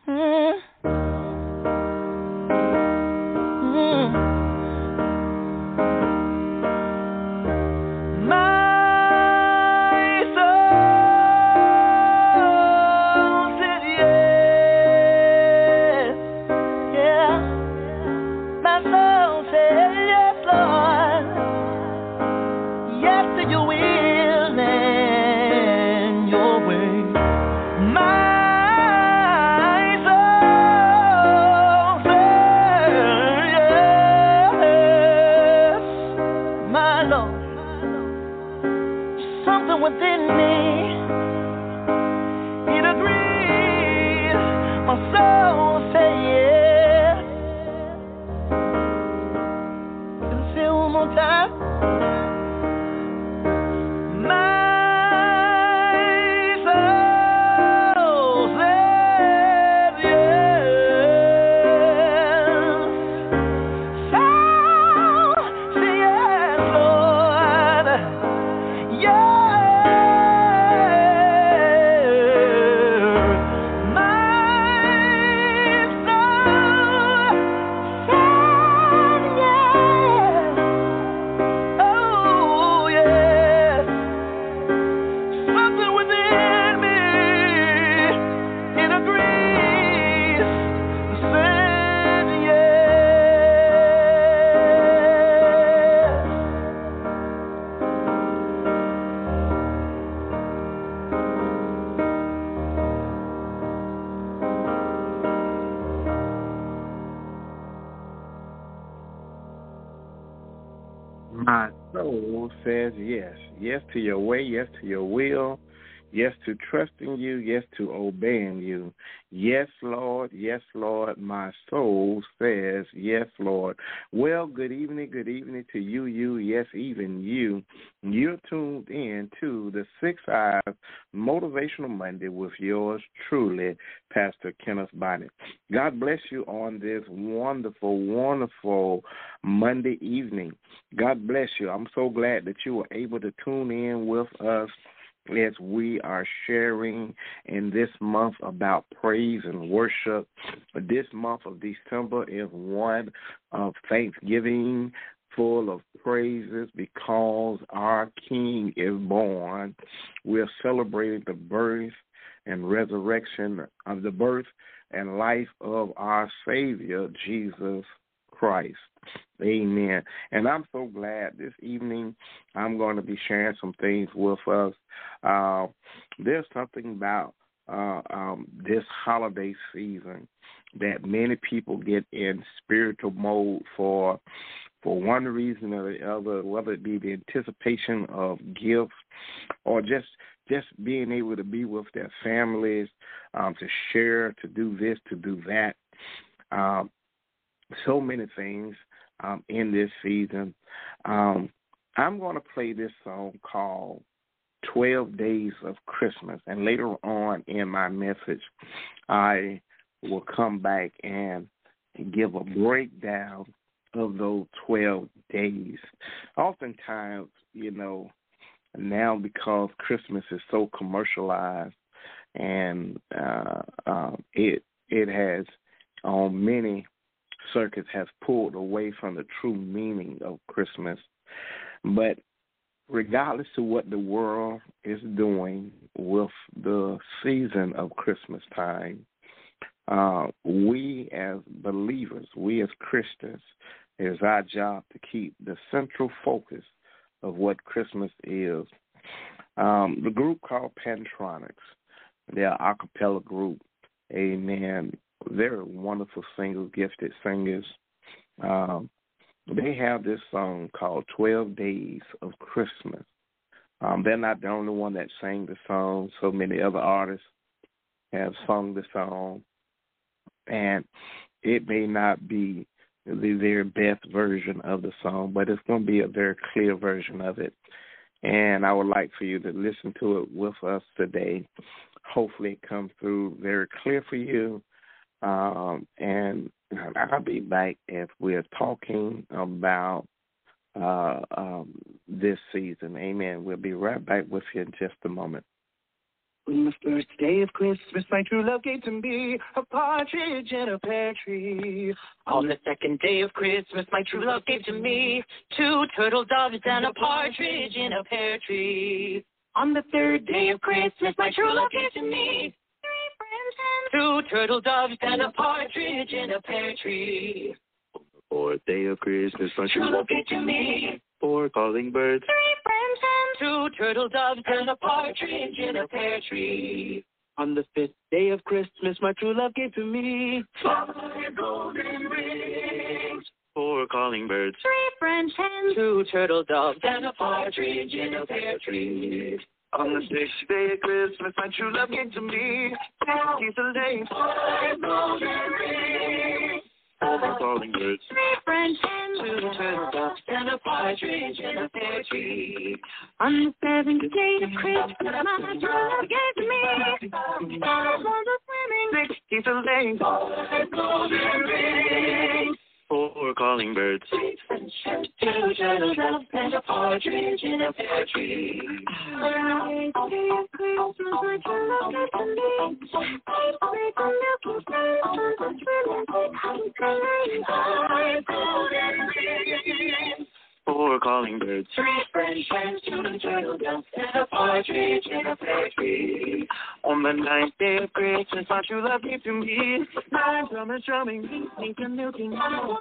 Mm, mm. My soul said yes, yeah. My soul said yes, Lord. Yes to your will and your way. My soul said yes, my Lord. Something within me, it agrees. My soul said yes. Can I say it one more time? My soul says yes. Yes to your way, yes to your will, yes to trusting you, yes to obeying you. Yes, Lord, my soul says yes, Lord. Well, good evening to you, yes, even you. You're tuned in to the 6 Eyes Motivational Monday with yours truly, Pastor Kenneth Bonnet. God bless you on this wonderful, wonderful Monday evening. God bless you. I'm so glad that you were able to tune in with us as we are sharing in this month about praise and worship. This month of December is one of thanksgiving, full of praises because our King is born. We're celebrating the birth and resurrection of the birth and life of our Savior, Jesus Christ. Amen. And I'm so glad this evening I'm going to be sharing some things with us. There's something about this holiday season that many people get in spiritual mode for one reason or the other, whether it be the anticipation of gifts or just being able to be with their families, to share, to do this, to do that. So many things in this season. I'm going to play this song called 12 Days of Christmas, and later on in my message, I will come back and give a breakdown of those 12 days. Oftentimes, now because Christmas is so commercialized and it has on many circuits has pulled away from the true meaning of Christmas. But regardless of what the world is doing with the season of Christmas time, we as believers, we as Christians, it is our job to keep the central focus of what Christmas is. The group called Pentatonics, they're an a cappella group, amen. They're wonderful singers, gifted singers. They have this song called 12 Days of Christmas. They're not the only one that sang the song. So many other artists have sung the song. And it may not be the very best version of the song, but it's going to be a very clear version of it. And I would like for you to listen to it with us today. Hopefully it comes through very clear for you. And I'll be back if we're talking about this season. Amen. We'll be right back with you in just a moment. On the first day of Christmas, my true love gave to me a partridge in a pear tree. On the second day of Christmas, my true love gave to me 2 turtle doves and a partridge in a pear tree. On the third day of Christmas, my true love gave to me 3 friends and 2 turtle doves and a partridge in a pear tree. On the fourth day of Christmas, my true love gave to me 4 calling birds, 3 friends and 2 turtle doves and a partridge in a pear tree. On the 5th day of Christmas, my true love gave to me 5 golden rings, 4 calling birds, 3 French hens, 2 turtle doves and a partridge in a pear tree. On the 6th day of Christmas, my true love gave to me 5 lanes, 5 golden rings, 4 calling birds, 3 French hens, 2 turtle doves and a partridge in a pear tree. On the 7th day of Christmas, my true love gave to me 5 golden swimming, 6 lanes, 5 golden rings, 4 calling birds, 3 French hens, 2 turtle doves and a partridge in a pear tree. On the 8th day of Christmas, my true love gave to me 8 milky swimming, 5 golden rings, 4 calling birds, 3 French hens, 2 turtle doves and a partridge in a pear tree. On the 9th day of Christmas, my true love gave to me 9 drummers drumming, 8 and milking,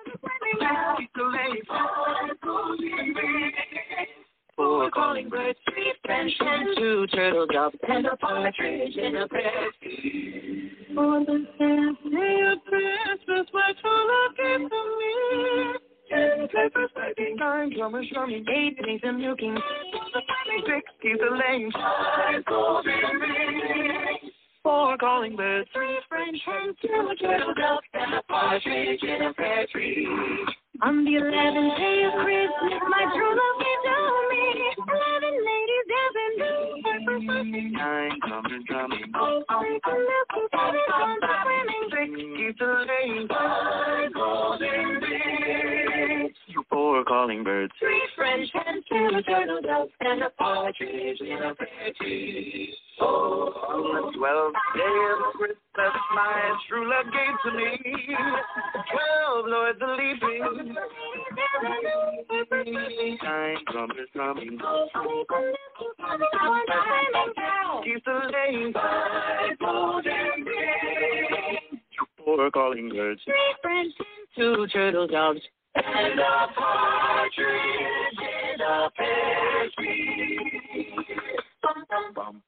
5 golden rings, 4 calling birds, 3 French hens, 2 turtle doves and a partridge in a pear tree. On the 10th day of Christmas, my true love gave to me 10 peppers piping, 9 drummers drumming, 8 maids and milking, 6 geese a laying, 5 golden rings, 4 calling birds, 3 French hens, 2 turtle doves and a partridge in a pear tree. On the 11th day of Christmas, my true love gave to me 11 ladies dancing, 9 drummers drumming, 8 milking, 7 swimming, 6 geese a laying, 5 golden rings, 4 calling birds, 3 French hens, 2 turtle doves and a partridge in a pear tree. Oh, on the 12th day of Christmas, my true love gave to me 12 lords a leaping, 9 drummers drumming, geese a laying, 5 golden rings, 4 calling birds, 3 French hens, 2 turtle doves and a partridge in a pear tree. Bum, bum, bum.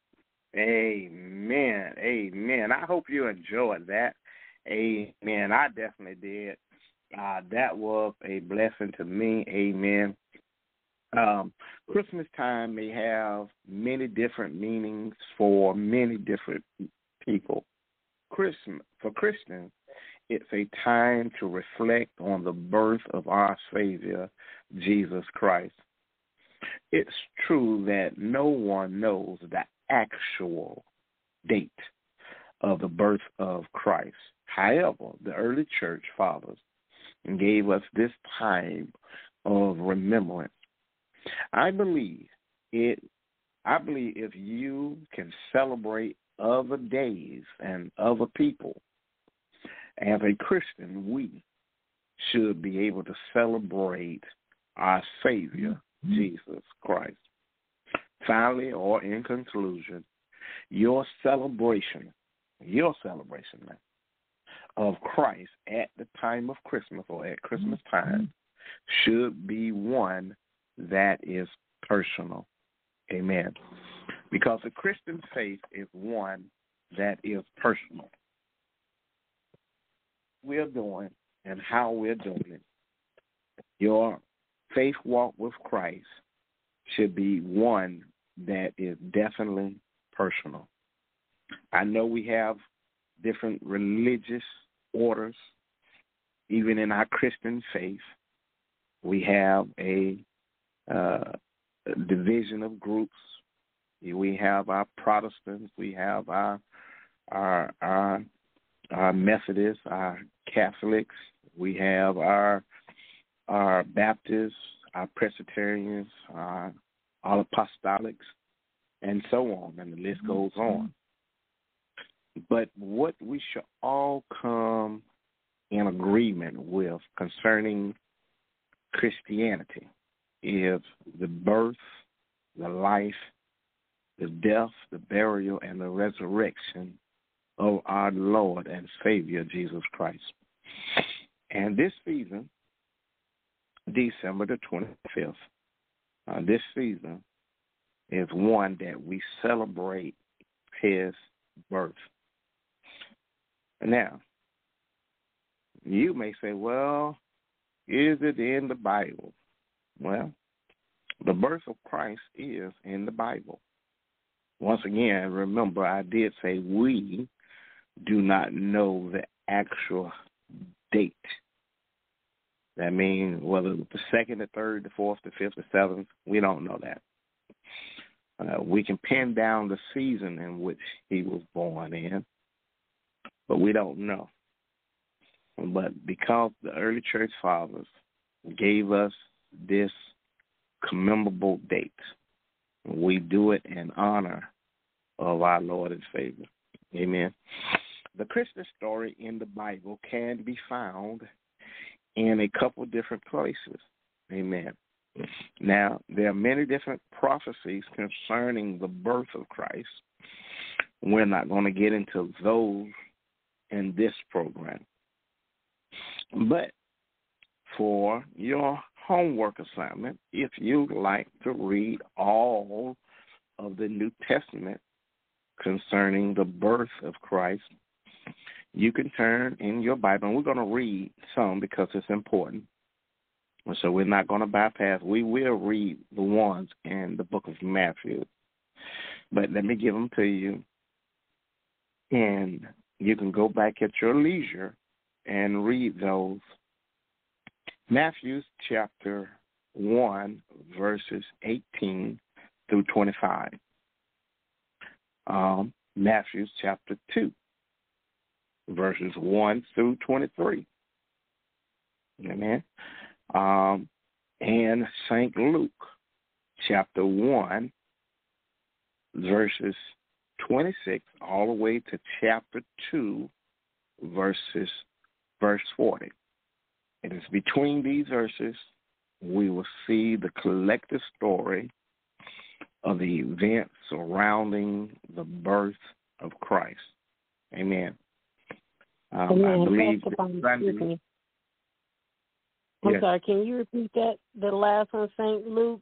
Amen. Amen. I hope you enjoyed that. Amen. I definitely did. That was a blessing to me. Amen. Christmas time may have many different meanings for many different people. For Christians, it's a time to reflect on the birth of our Savior, Jesus Christ. It's true that no one knows the actual date of the birth of Christ. However, the early church fathers gave us this time of remembrance. I believe if you can celebrate other days and other people, as a Christian, we should be able to celebrate our Savior, Jesus Christ. Finally, or in conclusion, your celebration of Christ at the time of Christmas or at Christmas time should be one that is personal. Amen. Because the Christian faith is one that is personal. We're doing and how we're doing it. Your faith walk with Christ should be one that is definitely personal. I know we have different religious orders. Even in our Christian faith, we have a division of groups. We have our Protestants, we have our Methodists, our Catholics, we have our Baptists, our Presbyterians, all apostolics. and so on, and the list goes on. But what we should all come in agreement with concerning Christianity is the birth, the life, the death, the burial, and the resurrection of our Lord and Savior, Jesus Christ. And this season, December the 25th, this season is one that we celebrate his birth. Now, you may say, well, is it in the Bible? Well, the birth of Christ is in the Bible. Once again, remember, I did say we do not know the actual date. That means whether the 2nd, the 3rd, the 4th, the 5th, the 7th, we don't know that. We can pin down the season in which he was born in, but we don't know. But because the early church fathers gave us this commemorable date, we do it in honor of our Lord and Savior. Amen. The Christmas story in the Bible can be found in a couple different places. Amen. Now, there are many different prophecies concerning the birth of Christ. We're not going to get into those in this program. But for your homework assignment, if you'd like to read all of the New Testament concerning the birth of Christ, you can turn in your Bible, and we're going to read some because it's important. So we're not going to bypass. We will read the ones in the book of Matthew. But let me give them to you, and you can go back at your leisure and read those. Matthew chapter 1, verses 18 through 25. Matthew chapter 2, verses 1 through 23. Amen. And St. Luke chapter 1, verses 26 all the way to chapter 2, verse 40. And it's between these verses we will see the collective story of the events surrounding the birth of Christ. Amen. I believe Sunday. I'm sorry, can you repeat that, the last one, St. Luke?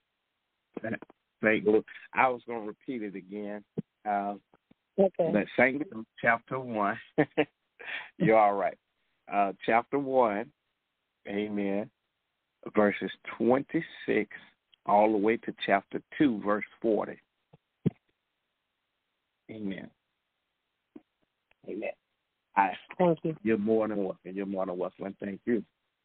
St. Luke. I was going to repeat it again. Okay. But St. Luke, chapter 1. You're all right. Chapter 1, amen, verses 26 all the way to chapter 2, verse 40. Amen. Amen. Thank you. You're more than welcome. You're more than welcome. Thank you.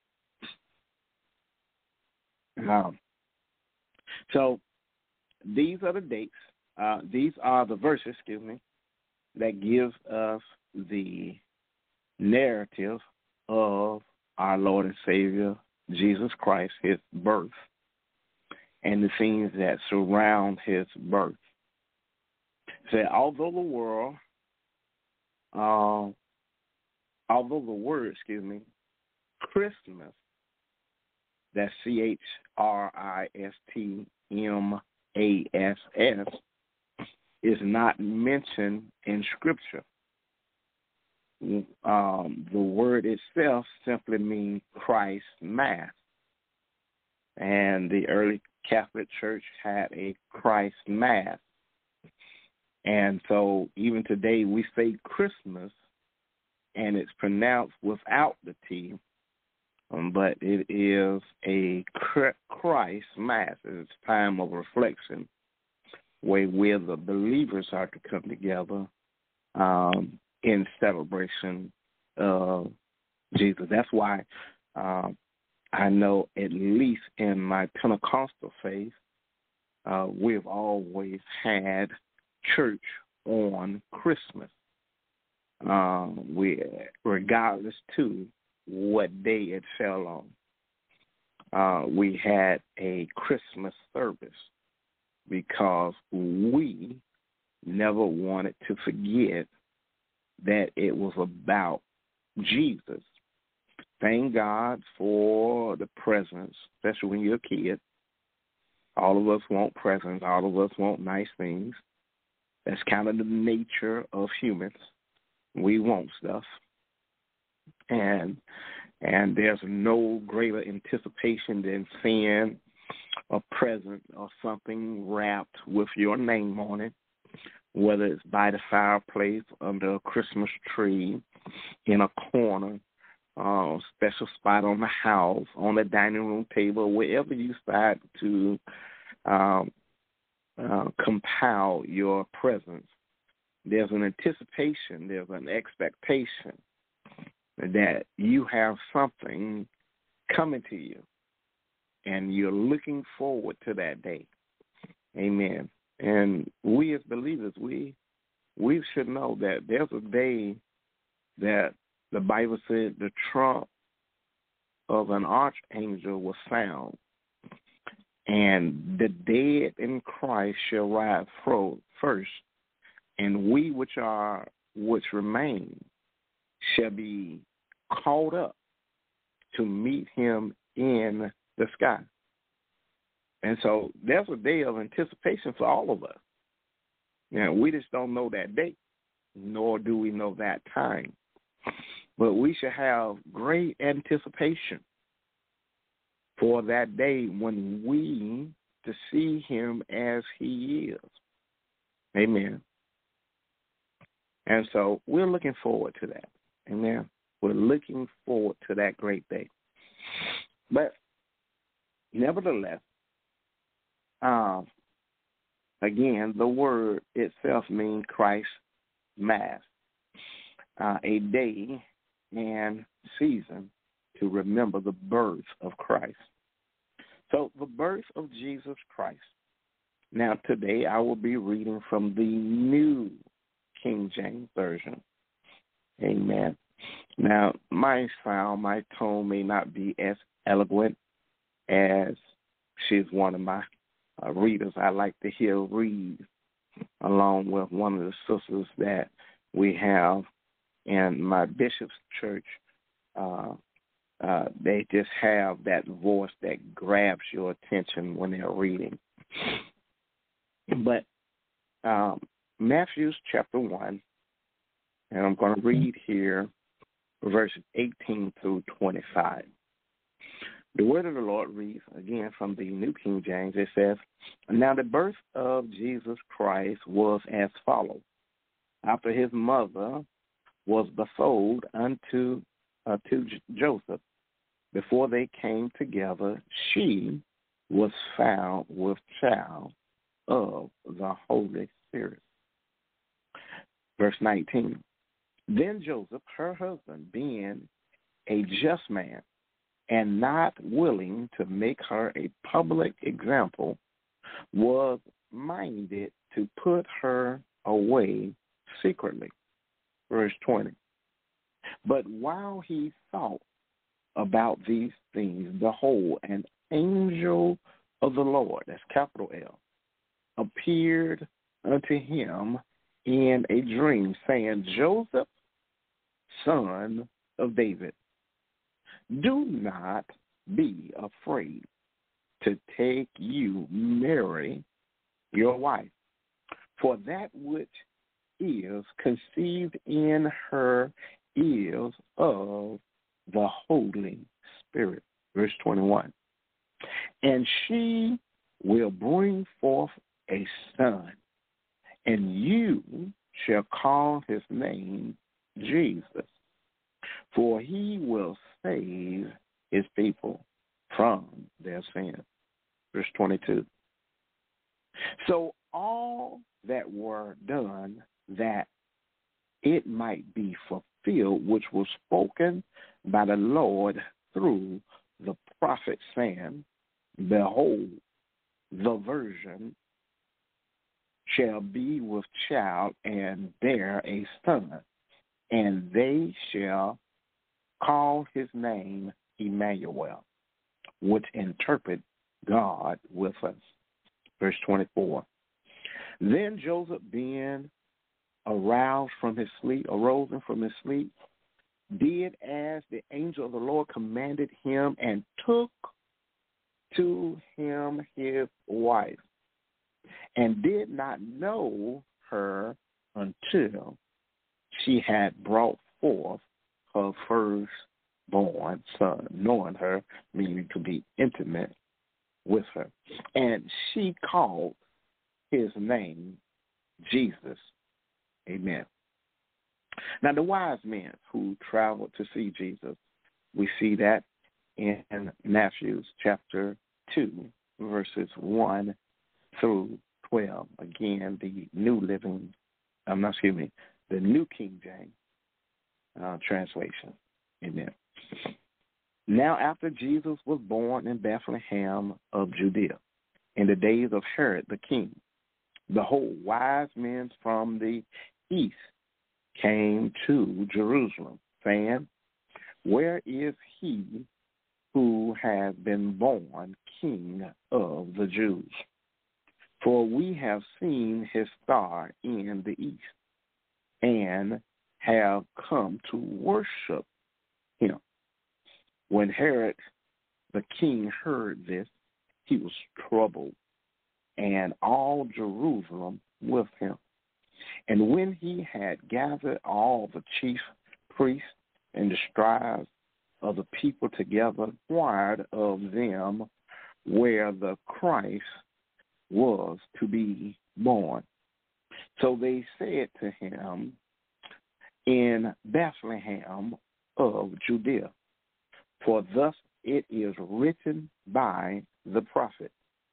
So these are the dates. These are the verses, that gives us the narrative of our Lord and Savior, Jesus Christ, his birth, and the things that surround his birth. So although the word, Christmas, that's CHRISTMASS, is not mentioned in Scripture. The word itself simply means Christ Mass. And the early Catholic Church had a Christ Mass. And so even today we say Christmas, and it's pronounced without the T, but it is a Christ Mass. It's a time of reflection where the believers are to come together in celebration of Jesus. That's why I know, at least in my Pentecostal faith, we've always had church on Christmas. Regardless to what day it fell on, we had a Christmas service. because we never wanted to forget that it was about Jesus. Thank God for the presents, especially when you're a kid. All of us want presents. All of us want nice things. That's kind of the nature of humans. We want stuff. And there's no greater anticipation than seeing a present or something wrapped with your name on it, whether it's by the fireplace, under a Christmas tree, in a corner, special spot on the house, on the dining room table, wherever you decide to compile your presence. There's an anticipation, there's an expectation that you have something coming to you, and you're looking forward to that day. Amen. And we as believers, we should know that there's a day that the Bible said the trump of an archangel will sound, and the dead in Christ shall rise first, and we which remain shall be caught up to meet him in the sky. And so there's a day of anticipation for all of us. Now, we just don't know that date, nor do we know that time. But we should have great anticipation for that day when we to see him as he is. Amen. And so we're looking forward to that. Amen. We're looking forward to that great day. But nevertheless, again, the word itself means Christ Mass, a day and season to remember the birth of Christ. So the birth of Jesus Christ. Now today I will be reading from the New King James Version. Amen. Now my sound, my tone may not be as eloquent as she's one of my readers I like to hear read, along with one of the sisters that we have in my bishop's church. They just have that voice that grabs your attention when they're reading. But Matthew chapter 1, and I'm going to read here verses 18 through 25. The word of the Lord reads, again from the New King James, it says, "Now the birth of Jesus Christ was as follows. After his mother was betrothed unto Joseph, before they came together, she was found with child of the Holy Spirit." Verse 19, "Then Joseph, her husband, being a just man, and not willing to make her a public example, was minded to put her away secretly." Verse 20, "But while he thought about these things, behold, an angel of the Lord," that's capital L, "appeared unto him in a dream, saying, Joseph, son of David, do not be afraid to take you Mary, your wife, for that which is conceived in her is of the Holy Spirit." Verse 21, "And she will bring forth a son, and you shall call his name Jesus, for he will save his people from their sins." Verse 22, "So all that were done that it might be fulfilled, which was spoken by the Lord through the prophet, saying, Behold, the virgin shall be with child and bear a son, and they shall call his name Emmanuel," which interpret God with us. Verse 24. Then Joseph, being arose from his sleep, did as the angel of the Lord commanded him, and took to him his wife, and did not know her until she had brought forth her firstborn son, knowing her, meaning to be intimate with her. And she called his name Jesus. Amen. Now, the wise men who traveled to see Jesus, we see that in Matthew chapter 2, verses 1 through 12. Again, the the New King James translation. Amen. Now, after Jesus was born in Bethlehem of Judea, in the days of Herod the king, behold, wise men from the east came to Jerusalem, saying, where is he who has been born King of the Jews? For we have seen his star in the east, and have come to worship him. When Herod the king heard this, he was troubled, and all Jerusalem with him. And when he had gathered all the chief priests and the scribes of the people together, inquired of them where the Christ was to be born. So they said to him, in Bethlehem of Judea, for thus it is written by the prophet,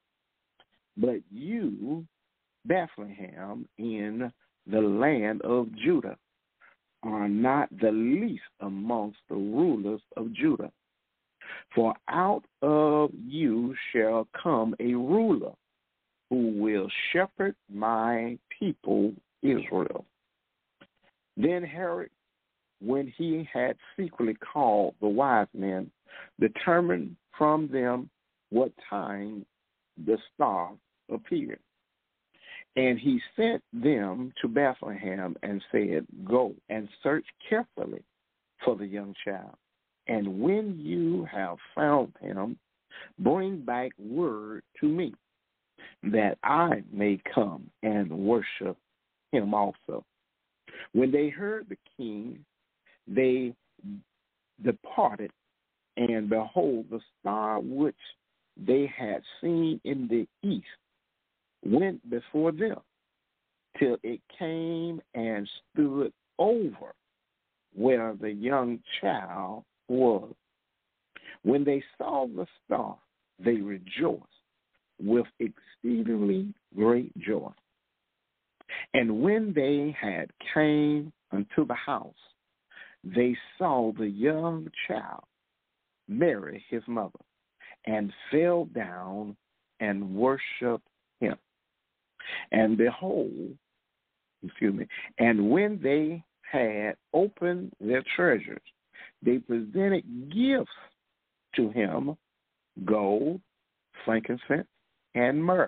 but you, Bethlehem, in the land of Judah, are not the least amongst the rulers of Judah. For out of you shall come a ruler who will shepherd my people Israel. Then Herod, when he had secretly called the wise men, determined from them what time the star appeared. And he sent them to Bethlehem and said, go and search carefully for the young child. And when you have found him, bring back word to me, that I may come and worship him also. When they heard the king, they departed, and behold, the star which they had seen in the east went before them, till it came and stood over where the young child was. When they saw the star, they rejoiced with exceedingly great joy. And when they had came unto the house, they saw the young child, Mary his mother, and fell down and worshipped him. And behold, and when they had opened their treasures, they presented gifts to him, gold, frankincense, and myrrh.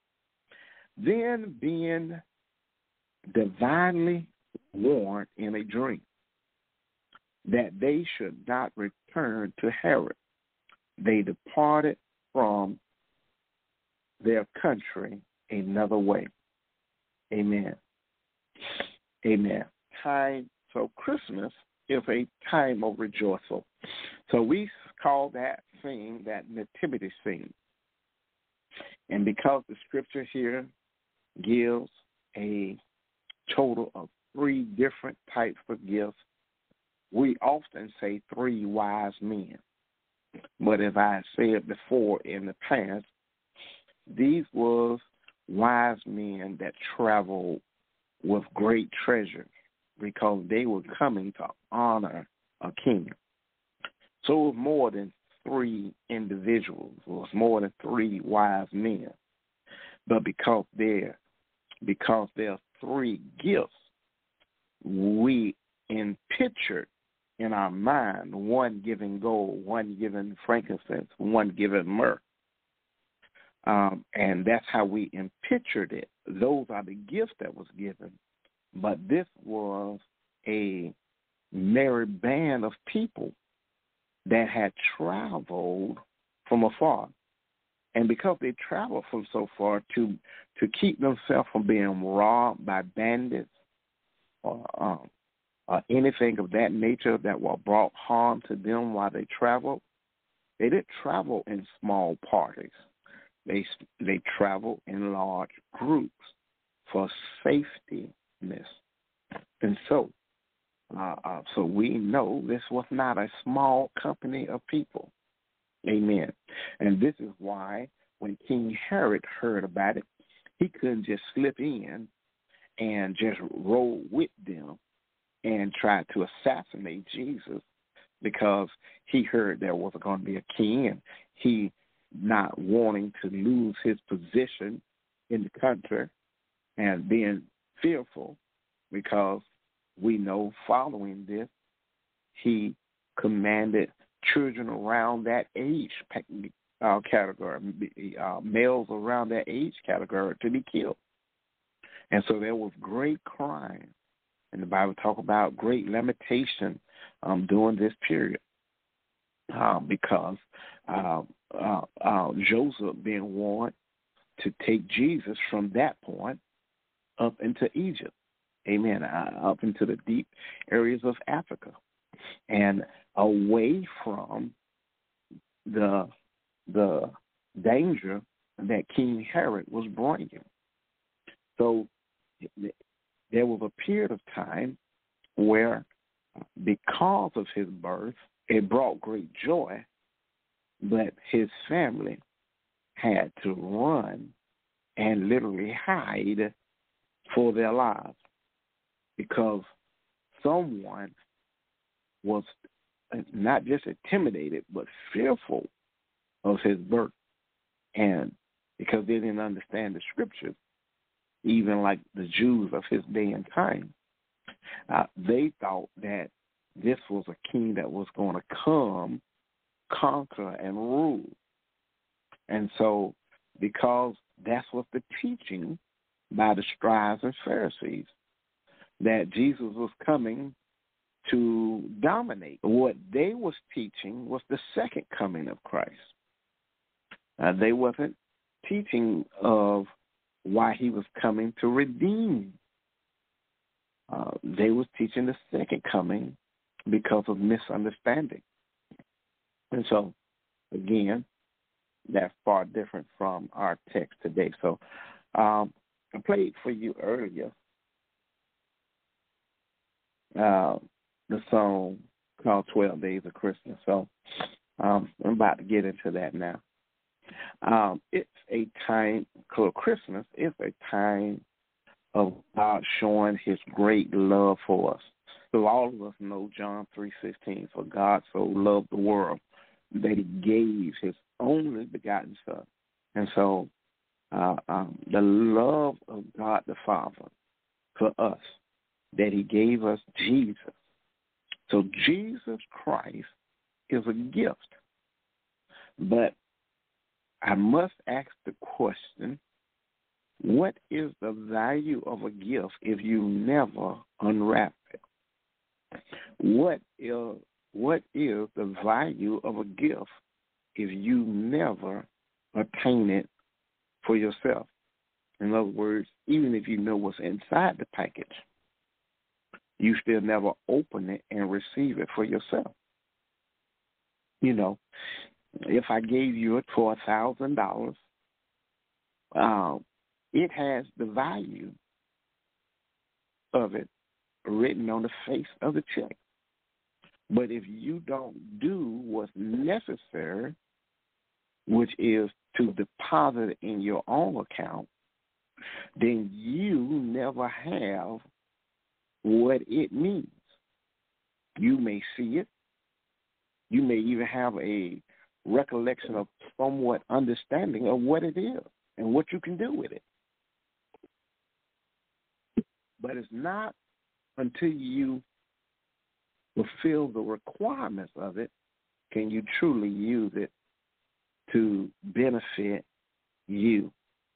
Then, being divinely warned in a dream that they should not return to Herod, they departed from their country another way. Amen. Amen. So Christmas is a time of rejoicing. So we call that scene, that nativity scene. And because the scripture here gives a total of 3 different types of gifts, we often say 3 wise men. But as I said before in the past, these was wise men that traveled with great treasure because they were coming to honor a king. So it was more than 3 individuals. It was more than 3 wise men. But because there are 3 gifts, we pictured in our mind, one giving gold, one giving frankincense, one giving myrrh. And that's how we pictured it. Those are the gifts that was given. But this was a merry band of people that had traveled from afar. And because they traveled from so far to keep themselves from being robbed by bandits or anything of that nature that will brought harm to them while they traveled, they didn't travel in small parties. They traveled in large groups for safetyness. And so we know this was not a small company of people. Amen. And this is why when King Herod heard about it, he couldn't just slip in and just roll with them and try to assassinate Jesus, because he heard there was going to be a king, and he, not wanting to lose his position in the country and being fearful, because we know following this, he commanded children around that age category, males around that age category, to be killed. And so there was great crime. And the Bible talk about great lamentation during this period because Joseph being warned to take Jesus from that point up into Egypt, amen, up into the deep areas of Africa, and away from the danger that King Herod was bringing. So there was a period of time where, because of his birth, it brought great joy, but his family had to run and literally hide for their lives, because someone was not just intimidated, but fearful of his birth. And because they didn't understand the scriptures, even like the Jews of his day and time, they thought that this was a king that was going to come, conquer, and rule. And so, because that's what the teaching by the scribes and Pharisees, that Jesus was coming to dominate. What they was teaching was the second coming of Christ. They wasn't teaching of why he was coming to redeem. They was teaching the second coming because of misunderstanding. And so, again, that's far different from our text today. So I played for you earlier the song called 12 Days of Christmas. So I'm about to get into that now. It's a time called Christmas. It's a time of God showing his great love for us. So all of us know John 3:16, for God so loved the world that he gave his only begotten Son. And so the love of God the Father for us, that he gave us Jesus. So Jesus Christ is a gift. But I must ask the question, what is the value of a gift if you never unwrap it? What is the value of a gift if you never obtain it for yourself? In other words, even if you know what's inside the package, you still never open it and receive it for yourself. You know, if I gave you it for $1,000, it has the value of it written on the face of the check. But if you don't do what's necessary, which is to deposit it in your own account, then you never have what it means. You may see it. You may even have a recollection of somewhat understanding of what it is and what you can do with it. But it's not until you fulfill the requirements of it can you truly use it to benefit you.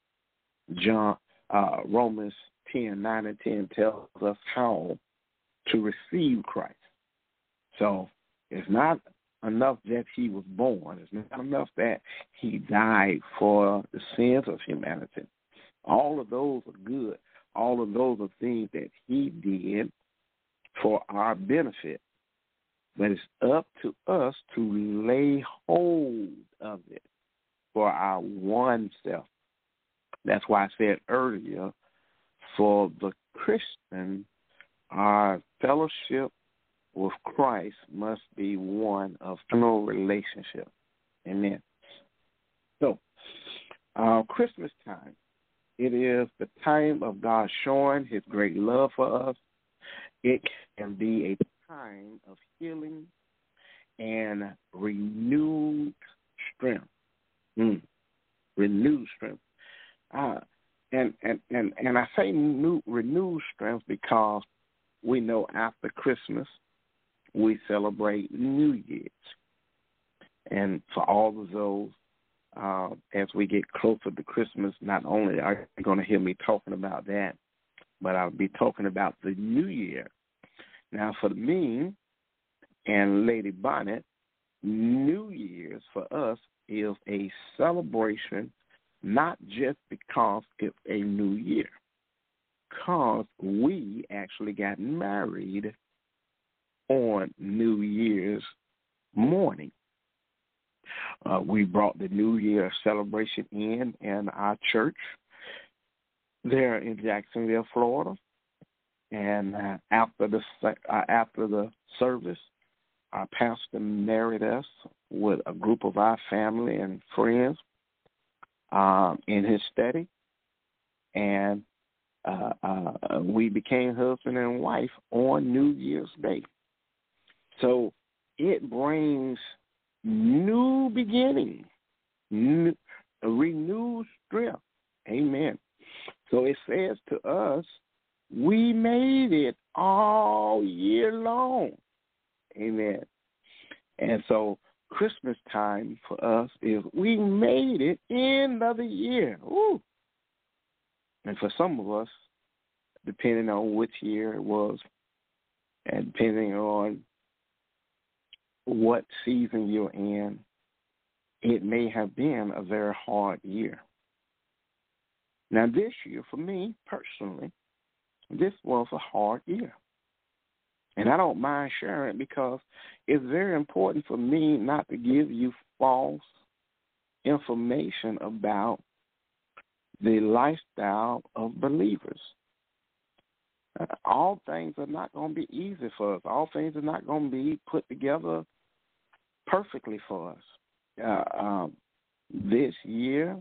Romans 10:9 and 10 tells us how to receive Christ. So it's not enough that he was born. It's not enough that he died for the sins of humanity. All of those are good. All of those are things that he did for our benefit. But it's up to us to lay hold of it for our one self. That's why I said earlier, for the Christian, our fellowship with Christ must be one of personal relationship. Amen. So, Christmas time, it is the time of God showing his great love for us. It can be a time of healing and renewed strength. Renewed strength. And I say renewed strength because we know after Christmas we celebrate New Year's. And for all of those, as we get closer to Christmas, not only are you going to hear me talking about that, but I'll be talking about the New Year. Now, for me and Lady Bonnet, New Year's for us is a celebration, not just because it's a new year, because we actually got married on New Year's morning. We brought the New Year celebration in our church there in Jacksonville, Florida. And after the service, our pastor married us with a group of our family and friends in his study, and we became husband and wife on New Year's Day. So it brings new beginning, renewed strength. Amen. So it says to us, we made it all year long. Amen. And so Christmas time for us is we made it another year. Ooh. And for some of us, depending on which year it was and depending on what season you're in, it may have been a very hard year. Now this year, for me personally, this was a hard year. And I don't mind sharing it because it's very important for me not to give you false information about the lifestyle of believers. All things are not going to be easy for us. All things are not going to be put together perfectly for us. This year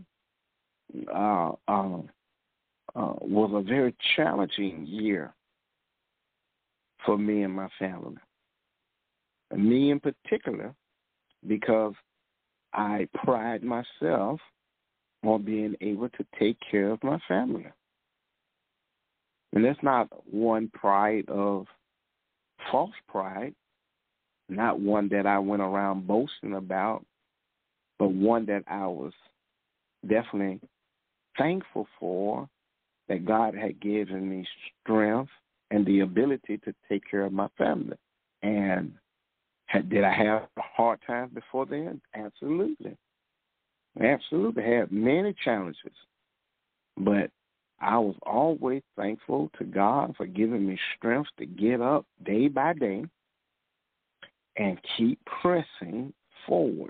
was a very challenging year for me and my family. And me in particular, because I pride myself on being able to take care of my family. And that's not one pride of false pride, not one that I went around boasting about, but one that I was definitely thankful for, that God had given me strength and the ability to take care of my family. And did I have a hard time before then? Absolutely. Absolutely. I had many challenges. But I was always thankful to God for giving me strength to get up day by day and keep pressing forward.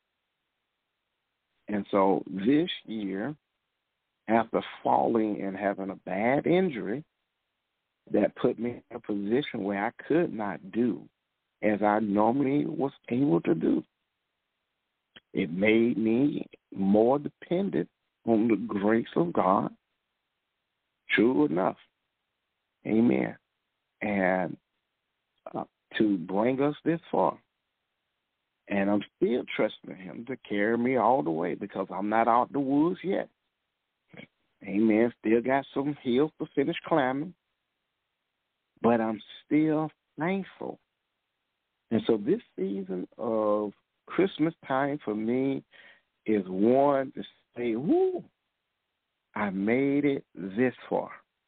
And so this year, after falling and having a bad injury that put me in a position where I could not do as I normally was able to do, it made me more dependent on the grace of God. True enough. Amen. And to bring us this far. And I'm still trusting him to carry me all the way because I'm not out the woods yet. Amen. Still got some hills to finish climbing. But I'm still thankful. And so this season of Christmas time for me is one, to say, whoo, I made it this far.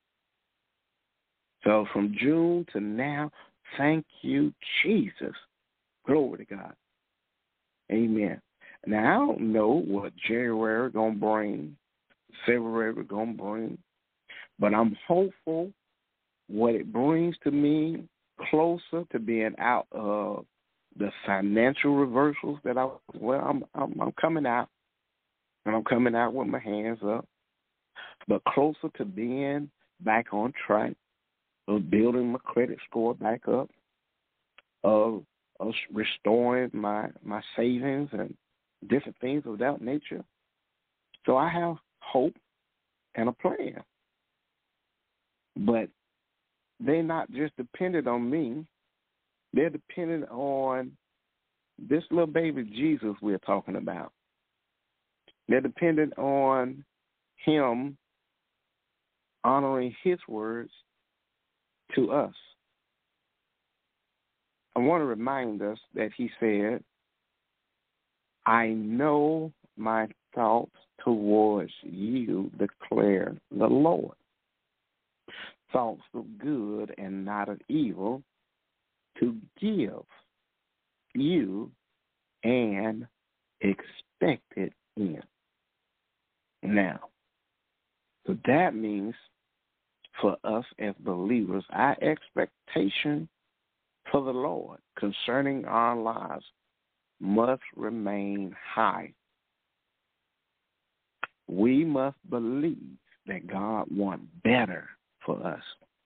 So from June to now, thank you, Jesus. Glory to God. Amen. Now, I don't know what January going to bring, February going to bring, but I'm hopeful what it brings to me closer to being out of the financial reversals that I'm coming out, and I'm coming out with my hands up, but closer to being back on track of building my credit score back up, of restoring my savings and different things of that nature. So I have hope and a plan. But they're not just dependent on me. They're dependent on this little baby Jesus we're talking about. They're dependent on him honoring his words to us. I want to remind us that he said, I know my thoughts towards you, declare the Lord. Thoughts of good and not of evil, to give you an expected end. Now, so that means for us as believers, our expectation for the Lord concerning our lives must remain high. We must believe that God wants better for us.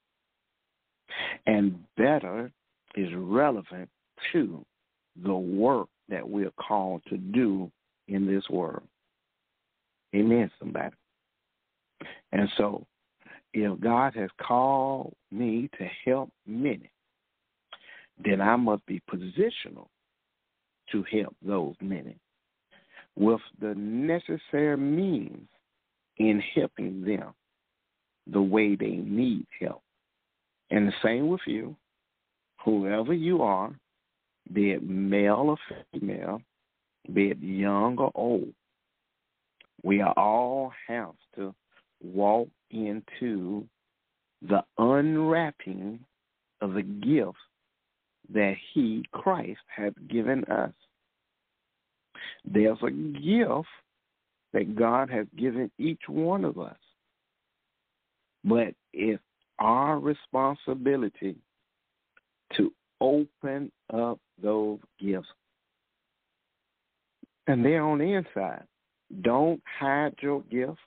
And better is relevant to the work that we're called to do in this world. Amen, somebody. And so, if God has called me to help many, then I must be positional to help those many with the necessary means in helping them the way they need help. And the same with you, whoever you are, be it male or female, be it young or old, we all have to walk into the unwrapping of the gifts that he, Christ, has given us. There's a gift that God has given each one of us, but it's our responsibility to open up those gifts. And they're on the inside. Don't hide your gift.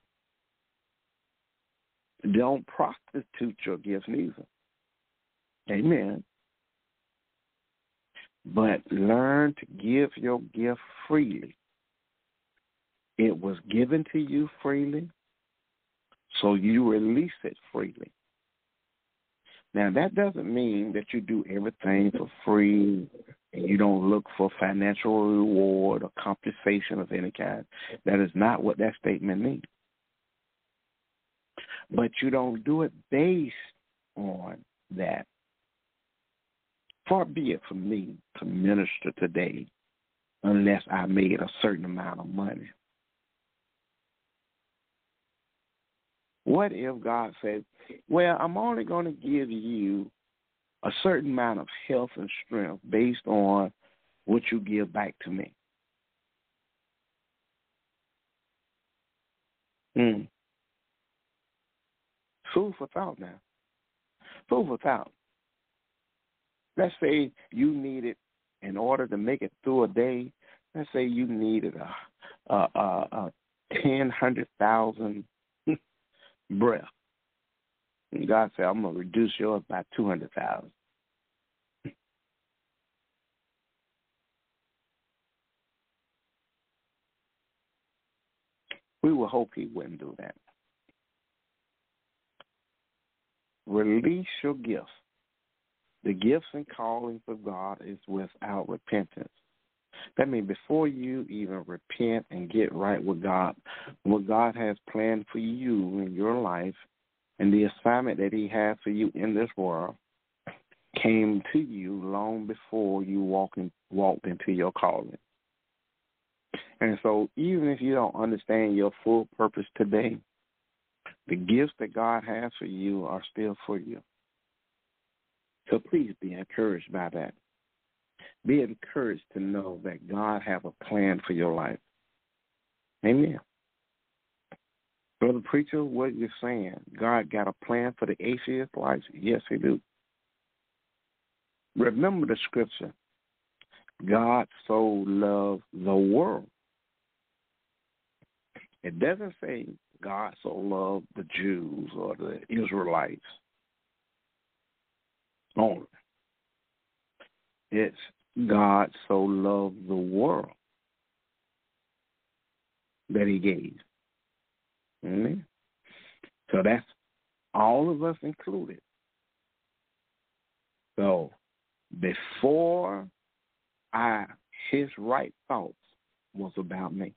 Don't prostitute your gift neither. Amen. But learn to give your gift freely. It was given to you freely, so you release it freely. Now, that doesn't mean that you do everything for free and you don't look for financial reward or compensation of any kind. That is not what that statement means. But you don't do it based on that. Far be it from me to minister today unless I made a certain amount of money. What if God said, well, I'm only going to give you a certain amount of health and strength based on what you give back to me? Food for thought now. Food for thought. Let's say you needed, in order to make it through a day, let's say you needed a 100,000 breath. And God said, I'm going to reduce yours by 200,000. We would hope he wouldn't do that. Release your gifts. The gifts and callings of God is without repentance. That means before you even repent and get right with God, what God has planned for you in your life and the assignment that he has for you in this world came to you long before you walked into your calling. And so even if you don't understand your full purpose today, the gifts that God has for you are still for you. So please be encouraged by that. Be encouraged to know that God has a plan for your life. Amen. Brother Preacher, what you're saying, God got a plan for the atheist life? Yes, he do. Remember the scripture. God so loved the world. It doesn't say God so loved the Jews or the Israelites only. It's God so loved the world that he gave. Amen. So that's all of us included. So before his right thoughts was about me.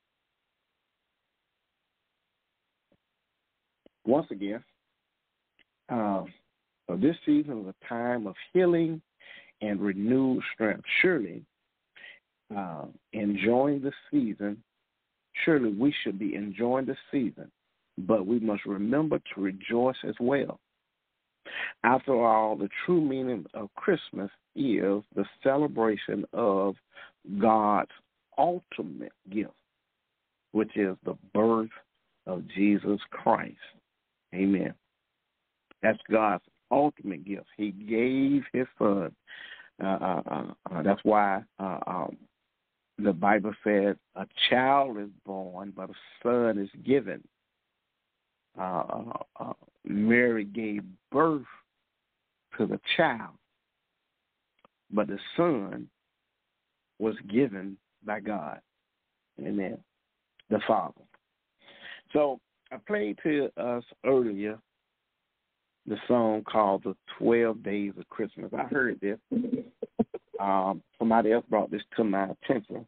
Once again, so this season is a time of healing and renewed strength. Surely, enjoying the season, surely we should be enjoying the season, but we must remember to rejoice as well. After all, the true meaning of Christmas is the celebration of God's ultimate gift, which is the birth of Jesus Christ. Amen. That's God's ultimate gift. He gave his son. That's why the Bible says a child is born, but a son is given. Mary gave birth to the child, but the son was given by God. Amen. The Father. So I played to us earlier the song called The 12 Days of Christmas. I heard this. Somebody else brought this to my attention.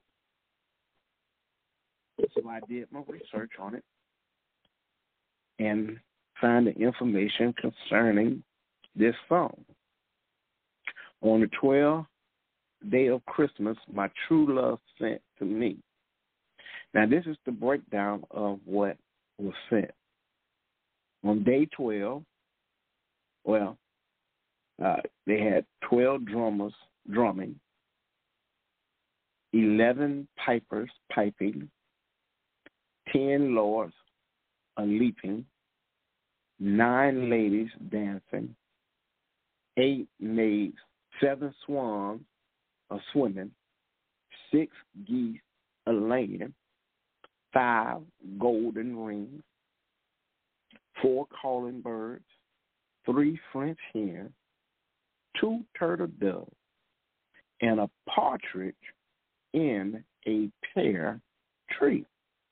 So I did my research on it and found the information concerning this song. On the 12th day of Christmas, my true love sent to me. Now, this is the breakdown of what was sent. On day 12, they had 12 drummers drumming, 11 pipers piping, 10 lords leaping, 9 ladies dancing, 8 maids, 7 swans swimming, 6 geese laying, 5 golden rings, 4 calling birds, 3 French hens, 2 turtle doves, and a partridge in a pear tree.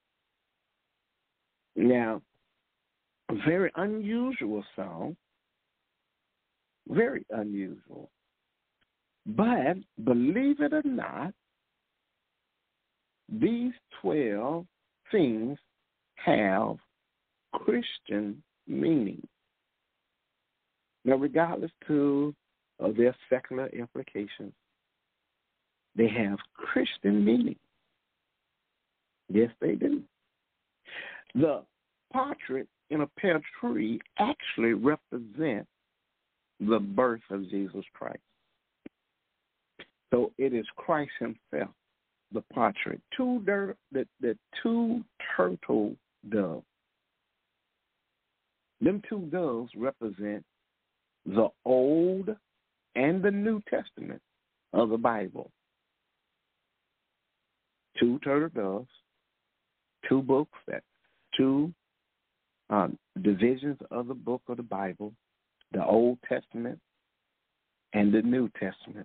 Now, a very unusual song, very unusual. But believe it or not, these 12 things have Christian meaning. Now, regardless of their secular implications, they have Christian meaning. Yes, they do. The partridge in a pear tree actually represents the birth of Jesus Christ. So it is Christ himself, the partridge. The 2 turtle doves. Them 2 doves represent the Old and the New Testament of the Bible. 2 turtle doves, 2 books, 2 divisions of the book of the Bible, the Old Testament and the New Testament.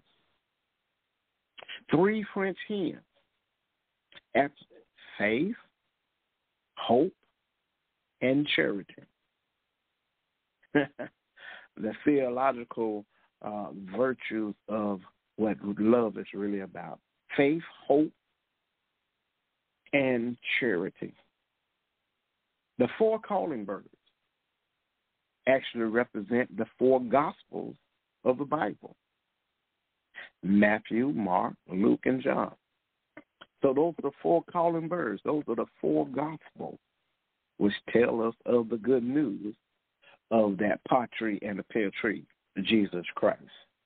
3 French hens. That's faith, hope, and charity. The theological virtues of what love is really about. Faith, hope, and charity. The 4 calling birds actually represent the 4 Gospels of the Bible. Matthew, Mark, Luke, and John. So those are the 4 calling birds. Those are the 4 gospels which tell us of the good news of that pot tree and the pear tree, Jesus Christ.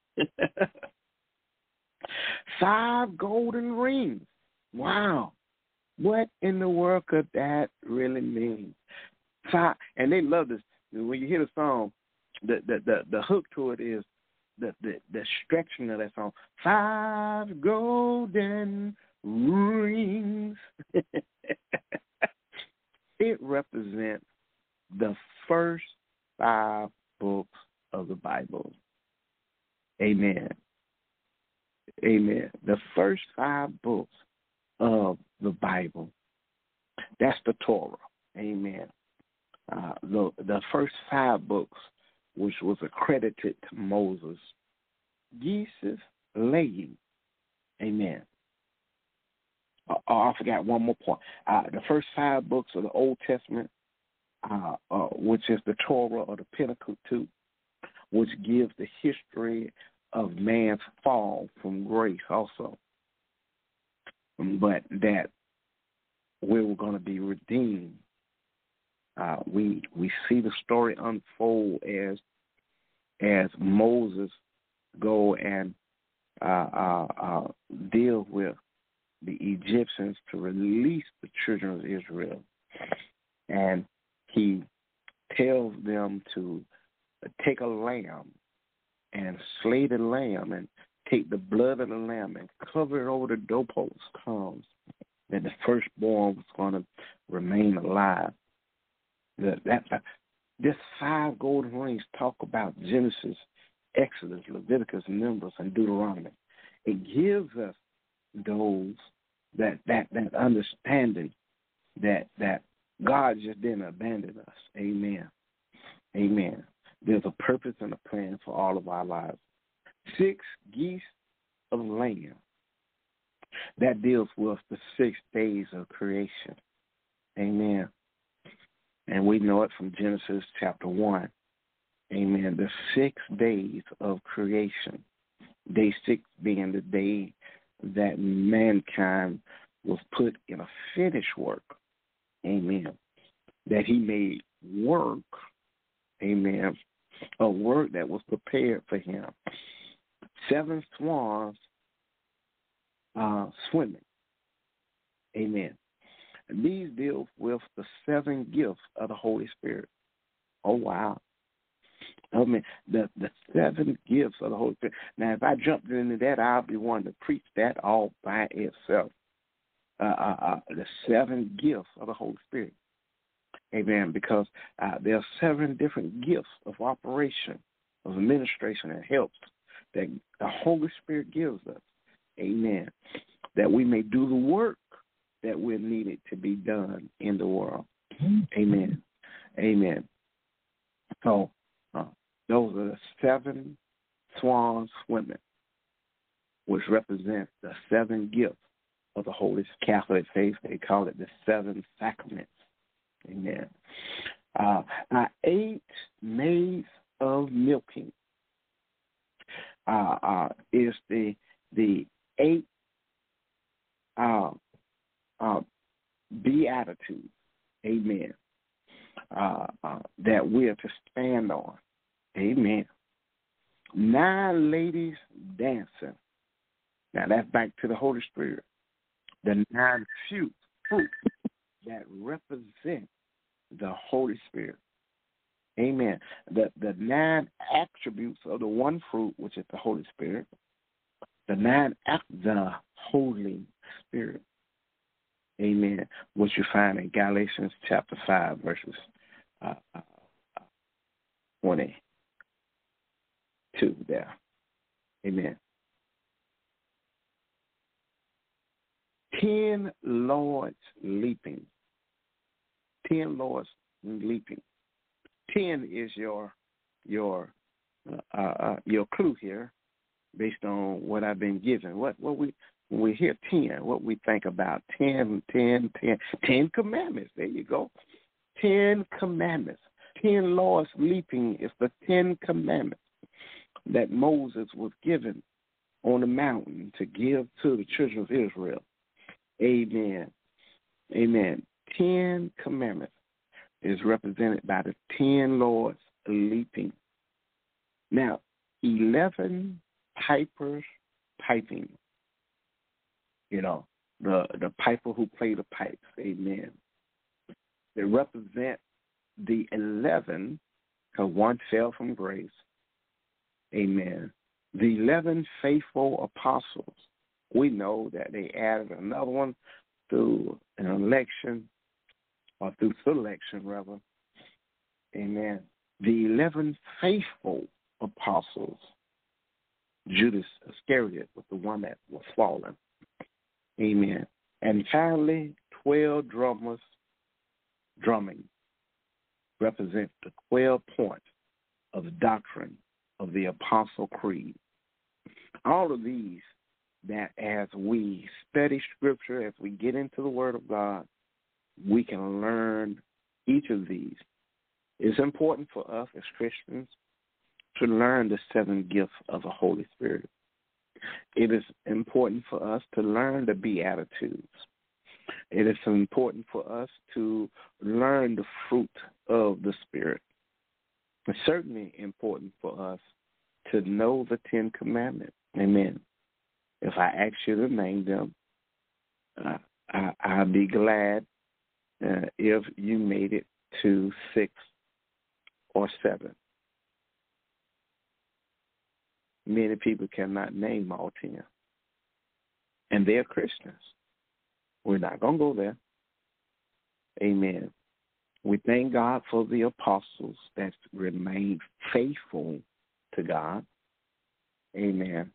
5 golden rings. Wow. What in the world could that really mean? 5, and they love this. When you hear the song, the hook to it is the stretching of that song. 5 golden rings. It represents the first 5 books of the Bible. Amen. Amen. The first 5 books of the Bible. That's the Torah. Amen. The first 5 books, which was accredited to Moses. Jesus laying. Amen. I forgot one more point. The first 5 books of the Old Testament, which is the Torah or the Pentateuch, which gives the history of man's fall from grace also. But that we were going to be redeemed. We see the story unfold as Moses go and deal with the Egyptians to release the children of Israel. And he tells them to take a lamb and slay the lamb and take the blood of the lamb and cover it over the doorpost comes, that the firstborn was going to remain alive. This 5 golden rings talk about Genesis, Exodus, Leviticus, Numbers, and Deuteronomy. It gives us those that understanding that God just didn't abandon us. Amen. Amen. There's a purpose and a plan for all of our lives. 6 geese of land. That deals with the 6 days of creation. Amen. And we know it from Genesis chapter 1. Amen. The 6 days of creation. Day 6 being the day that mankind was put in a finished work. Amen. That he made work. Amen. A work that was prepared for him. 7 swans swimming. Amen. And these deal with the 7 gifts of the Holy Spirit. Oh, wow. I mean, the 7 gifts of the Holy Spirit. Now, if I jumped into that, I'll be wanting to preach that all by itself. The 7 gifts of the Holy Spirit. Amen. Because there are 7 different gifts of operation, of administration and help that the Holy Spirit gives us. Amen. That we may do the work that we're needed to be done in the world. Amen. Amen. So those are the 7 swans swimming, which represent the 7 gifts of the Holy Catholic faith. They call it the 7 sacraments. Amen. 8 maids of milking is the 8 beatitudes. Amen. That we are to stand on. Amen. 9 ladies dancing. Now that's back to the Holy Spirit. The 9 fruits that represent the Holy Spirit. Amen. The 9 attributes of the one fruit, which is the Holy Spirit. The Holy Spirit. Amen. Which you find in Galatians chapter 5, verses 22 there. Amen. 10 lords leaping. 10 lords leaping. 10 is your clue here, based on what I've been given. When we hear 10, what we think about 10 commandments. There you go. 10 commandments. 10 lords leaping is the 10 commandments that Moses was given on the mountain to give to the children of Israel. Amen. Amen. 10 commandments is represented by the 10 lords leaping. Now, 11 pipers piping. You know, the piper who play the pipes. Amen. They represent the 11, because one fell from grace. Amen. The 11 faithful apostles. We know that they added another one through an election, or through selection, rather. Amen. The 11 faithful apostles. Judas Iscariot was the one that was fallen. Amen. And finally, 12 drummers drumming represent the 12 points of the doctrine of the Apostle Creed. All of these, that as we study Scripture, as we get into the Word of God, we can learn each of these. It's important for us as Christians to learn the 7 gifts of the Holy Spirit. It is important for us to learn the Beatitudes. It is important for us to learn the fruit of the Spirit. It's certainly important for us to know the 10 Commandments. Amen. If I ask you to name them, I'll be glad if you made it to 6 or 7. Many people cannot name all 10. And they're Christians. We're not going to go there. Amen. We thank God for the apostles that remained faithful to God. Amen.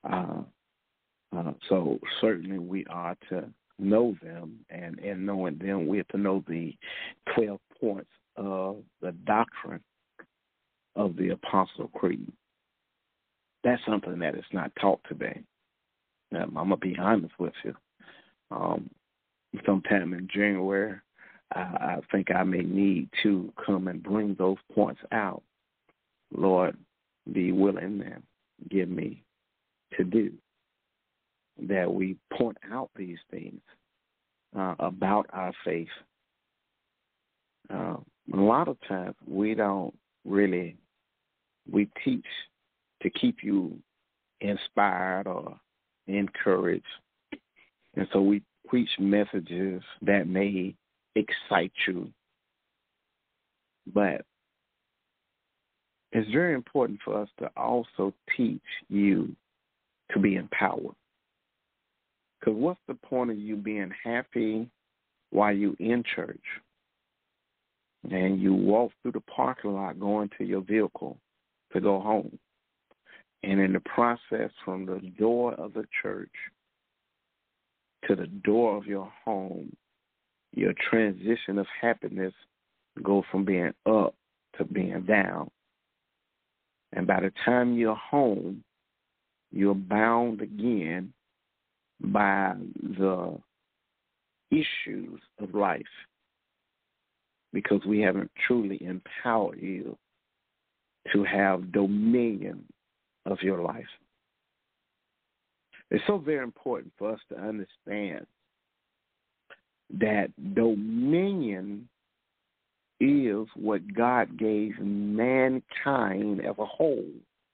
So certainly we are to know them, and in knowing them, we have to know the 12 points of the doctrine of the Apostle Creed. That's something that is not taught today. I'm going to be honest with you. Sometime in January, I think I may need to come and bring those points out. Lord, be willing and give me to do that. We point out these things about our faith. A lot of times we teach to keep you inspired or encouraged. And so we preach messages that may excite you. But it's very important for us to also teach you to be empowered. Because what's the point of you being happy while you're in church and you walk through the parking lot going to your vehicle to go home, and in the process from the door of the church to the door of your home, your transition of happiness goes from being up to being down. And by the time you're home, you're bound again by the issues of life, because we haven't truly empowered you to have dominion of your life. It's so very important for us to understand that dominion is what God gave mankind as a whole.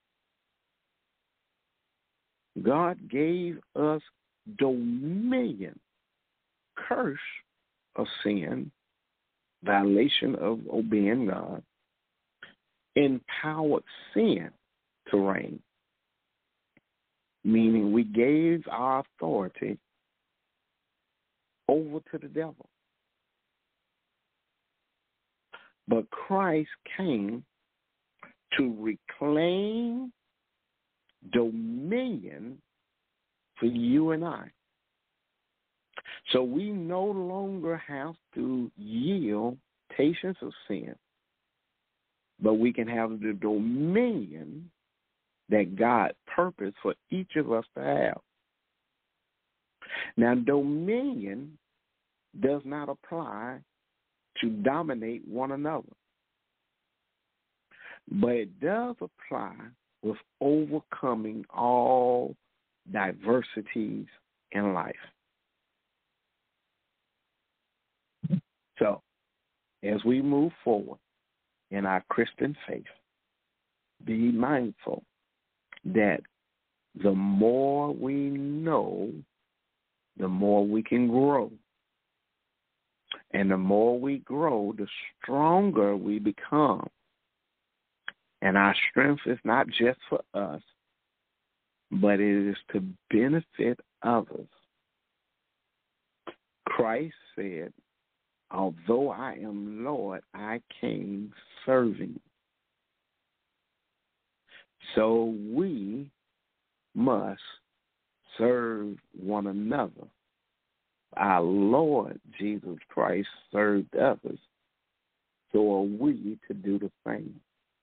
God gave us dominion, curse of sin, violation of obeying God, empowered sin to reign, meaning we gave our authority over to the devil. But Christ came to reclaim dominion for you and I. So we no longer have to yield patience of sin, but we can have the dominion that God purposed for each of us to have. Now, dominion does not apply to dominate one another, but it does apply with overcoming all diversities in life. So, as we move forward in our Christian faith, be mindful that the more we know, the more we can grow. And the more we grow, the stronger we become. And our strength is not just for us, but it is to benefit others. Christ said, although I am Lord, I came serving. So we must serve one another. Our Lord Jesus Christ served others, so are we to do the same.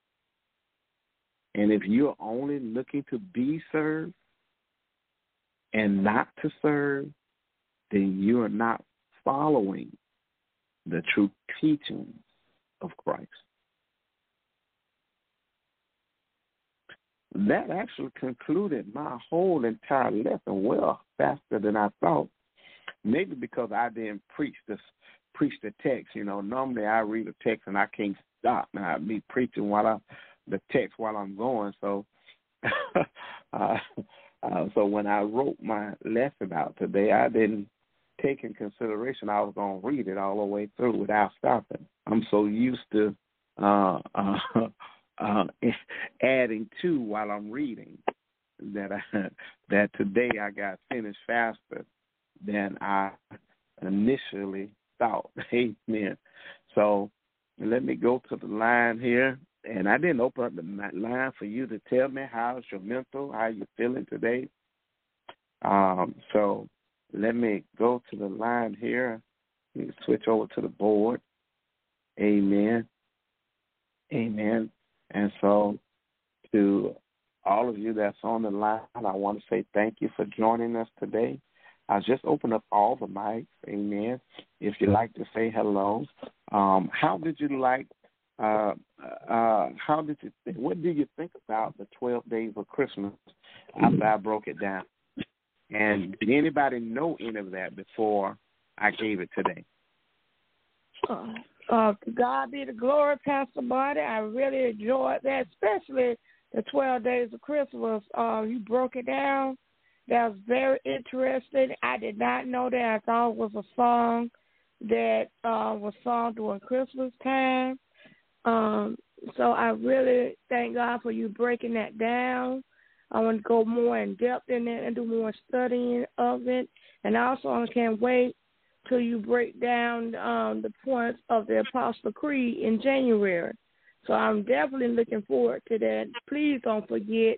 And if you're only looking to be served and not to serve, then you are not following the true teachings of Christ. That actually concluded my whole entire lesson well faster than I thought. Maybe because I didn't preach the text. You know, normally I read a text and I can't stop. Now me preaching the text while I'm going. So, so when I wrote my lesson out today, I didn't take in consideration I was going to read it all the way through without stopping. I'm so used to adding to while I'm reading that today I got finished faster than I initially thought. Amen. So let me go to the line here. And I didn't open up the line for you to tell me how's your mental, how you feeling today. So let me go to the line here. Let me switch over to the board. Amen. Amen. And so to all of you that's on the line, I want to say thank you for joining us today. I just opened up all the mics. Amen. If you'd like to say hello, how did you like? What do you think about the 12 days of Christmas after I broke it down? And did anybody know any of that before I gave it today? To God be the glory, Pastor Marty. I really enjoyed that, especially the 12 days of Christmas. You broke it down. That was very interesting. I did not know that. I thought it was a song that was sung during Christmas time. So I really thank God for you breaking that down. I want to go more in depth in it and do more studying of it. And also I can't wait till you break down the points of the Apostle Creed in January. So I'm definitely looking forward to that. Please don't forget,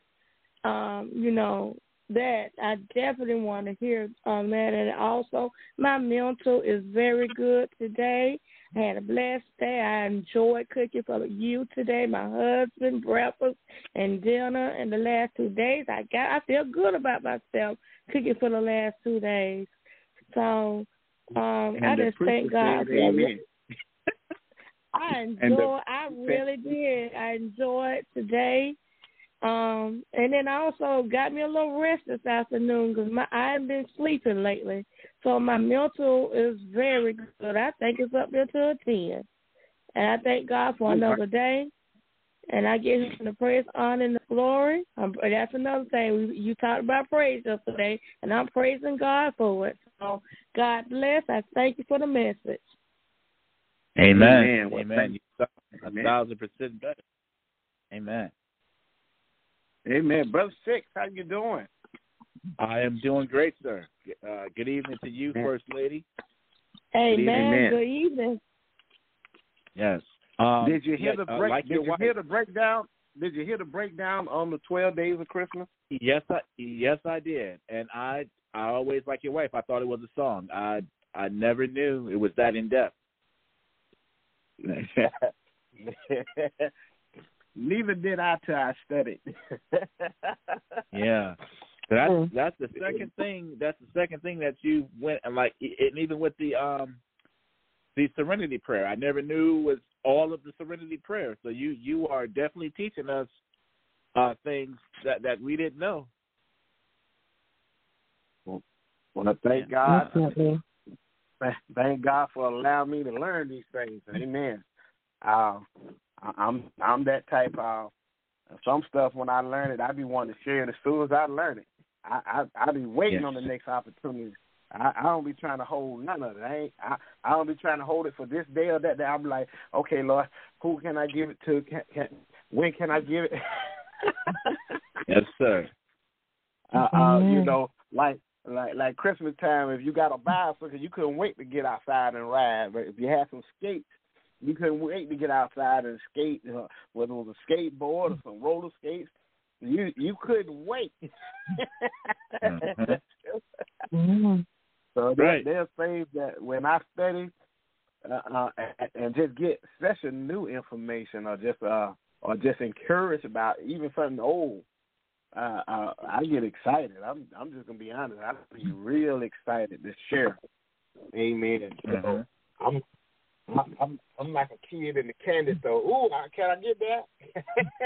that I definitely want to hear that. And also, my mental is very good today. I had a blessed day. I enjoyed cooking for you today, my husband, breakfast and dinner. And the last 2 days, I feel good about myself cooking for the last 2 days. So I just thank God for it. I really did. I enjoyed today. And then I also got me a little rest this afternoon because I haven't been sleeping lately. So my mental is very good. I think it's up there to a 10. And I thank God for another day. And I give him the praise, honor, and the glory. That's another thing. You talked about praise yesterday, and I'm praising God for it. So God bless. I thank you for the message. Amen. Amen. 1,000% better. Amen. Amen. Brother Six, how you doing? I am doing great, sir. Good evening to you, First Lady. Amen. Good evening. Yes. Did you hear the breakdown? Did you hear the breakdown on the 12 days of Christmas? Yes, I did. And I always, like your wife, I thought it was a song. I never knew it was that in depth. Neither did I till I studied. Yeah, that's the second thing. That's the second thing that you went and and even with the Serenity Prayer, I never knew was all of the Serenity Prayer. So you are definitely teaching us things that we didn't know. Well, I thank God. thank God for allowing me to learn these things. Amen. I'm that type of some stuff when I learn it, I be wanting to share it as soon as I learn it. I be waiting on the next opportunity. I don't be trying to hold none of it. I don't be trying to hold it for this day or that day. I'm like, okay, Lord, who can I give it to? When can I give it? Yes, sir. You know, like Christmas time, if you got a bicycle, you couldn't wait to get outside and ride. But if you had some skates, you couldn't wait to get outside and skate, whether it was a skateboard or some roller skates. You couldn't wait. So there's things that when I study and just get session new information or just encouraged about even something old, I get excited. I'm just gonna be honest. I be real excited to share. Amen. Mm-hmm. I'm like a kid in the candy store. Ooh, can I get that?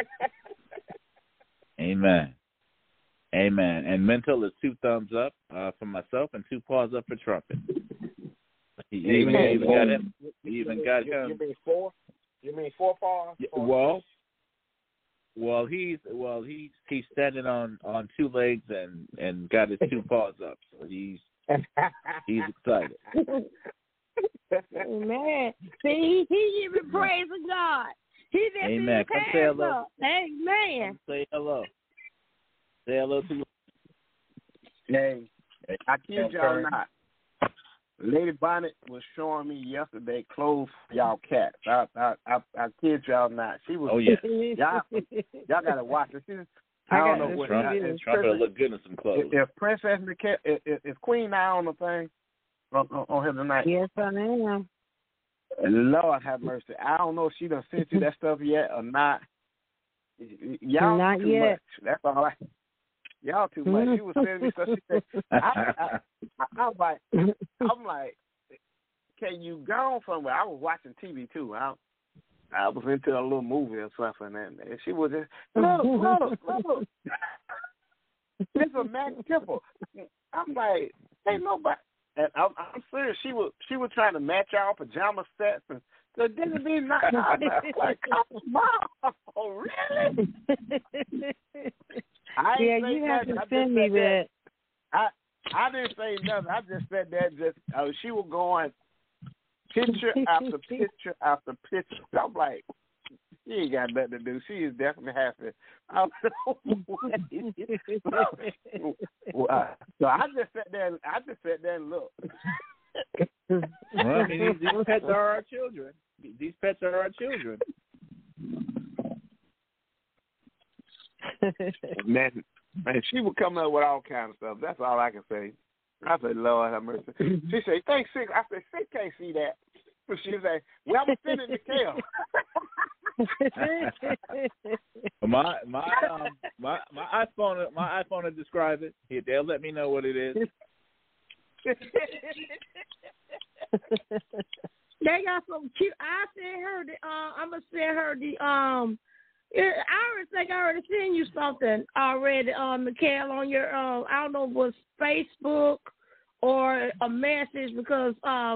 Amen. Amen. And mental is 2 thumbs up for myself and 2 paws up for Trumpet. He even got him. He even got him. You mean 4? You mean 4 paws? Yeah, well, he's standing on 2 legs and got his 2 paws up. So he's excited. Amen. See, he even praising God. He just Amen. Come say hello. Amen. Come say hello. Say hello to you. Hey, I kid y'all not. Lady Bonnet was showing me yesterday clothes for y'all cats. I kid y'all not. She was. Oh yeah. Y'all gotta watch it. I don't know what. Trumpet look good in some clothes. If Princess Nicole, if Queen Eye on the thing on here tonight. Yes, I am. Lord have mercy. I don't know if she done sent you that stuff yet or not. Y'all not too yet. Much. That's all y'all too much. She was sending me stuff. She said, I'm like, can you go somewhere? I was watching TV too. I was into a little movie or something, and she was just, look. This is Mac Tipple. I'm like, ain't nobody. And I'm serious. She was trying to match our pajama sets, and so didn't be not like, come on, really? You have to send me that. I didn't say nothing. I just said that. She was going picture after picture after picture. I'm like, she ain't got nothing to do. She is definitely happy. So I just sat there and looked. Well, I mean, these pets are our children. These pets are our children. Man, she would come up with all kinds of stuff. That's all I can say. I said, Lord have mercy. She said, thanks, Sick. I said, Sick can't see that. But she said, well, I'm sending the tail. my iPhone will describe it. They'll let me know what it is. They got some cute. I sent her I'm gonna send her the I already sent you something already, Mikhail, on your I don't know if it was Facebook or a message, because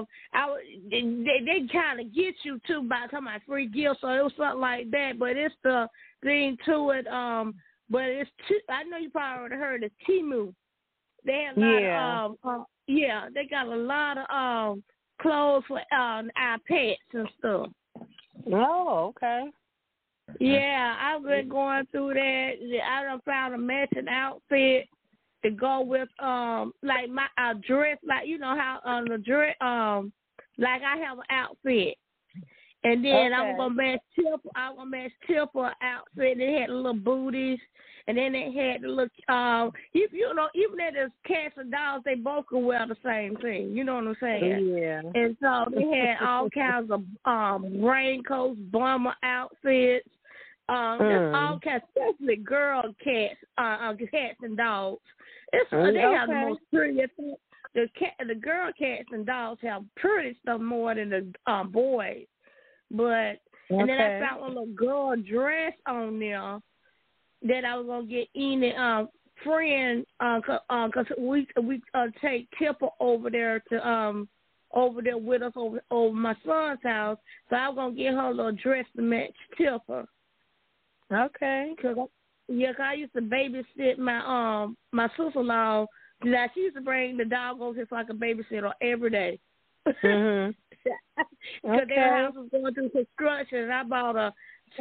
they kind of get you too by talking about free gifts, so it was something like that. But it's the thing to it. But it's I know you probably already heard of Temu. They have a lot of they got a lot of clothes for our pets and stuff. Oh, okay. Yeah, I've been going through that. I done found a matching outfit to go with like my dress, like you know how the dress like I have an outfit, and then I'm gonna match Tipper outfit. They had little booties, and then they had the little you know, even if there's cats and dogs, they both can wear the same thing. You know what I'm saying? Yeah. And so they had all kinds of raincoats, bomber outfits. There's all kinds, especially girl cats, cats and dogs. They have the most prettiest. The girl cats and dogs have pretty stuff more than the boys. But and then I found a little girl dress on there that I was gonna get any friend, cause we take Tipper over there to over there with us over my son's house. So I was going to get her a little dress to match Tiffany. Okay. Cause I used to babysit my sister-in-law. Now, she used to bring the dog over here so I could babysit her every day. Mhm. Because their house was going through construction, and I bought a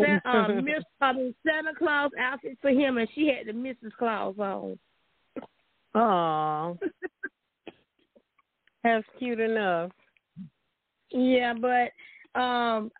Santa Claus outfit for him, and she had the Mrs. Claus on. Oh, that's cute enough. Yeah, but I'm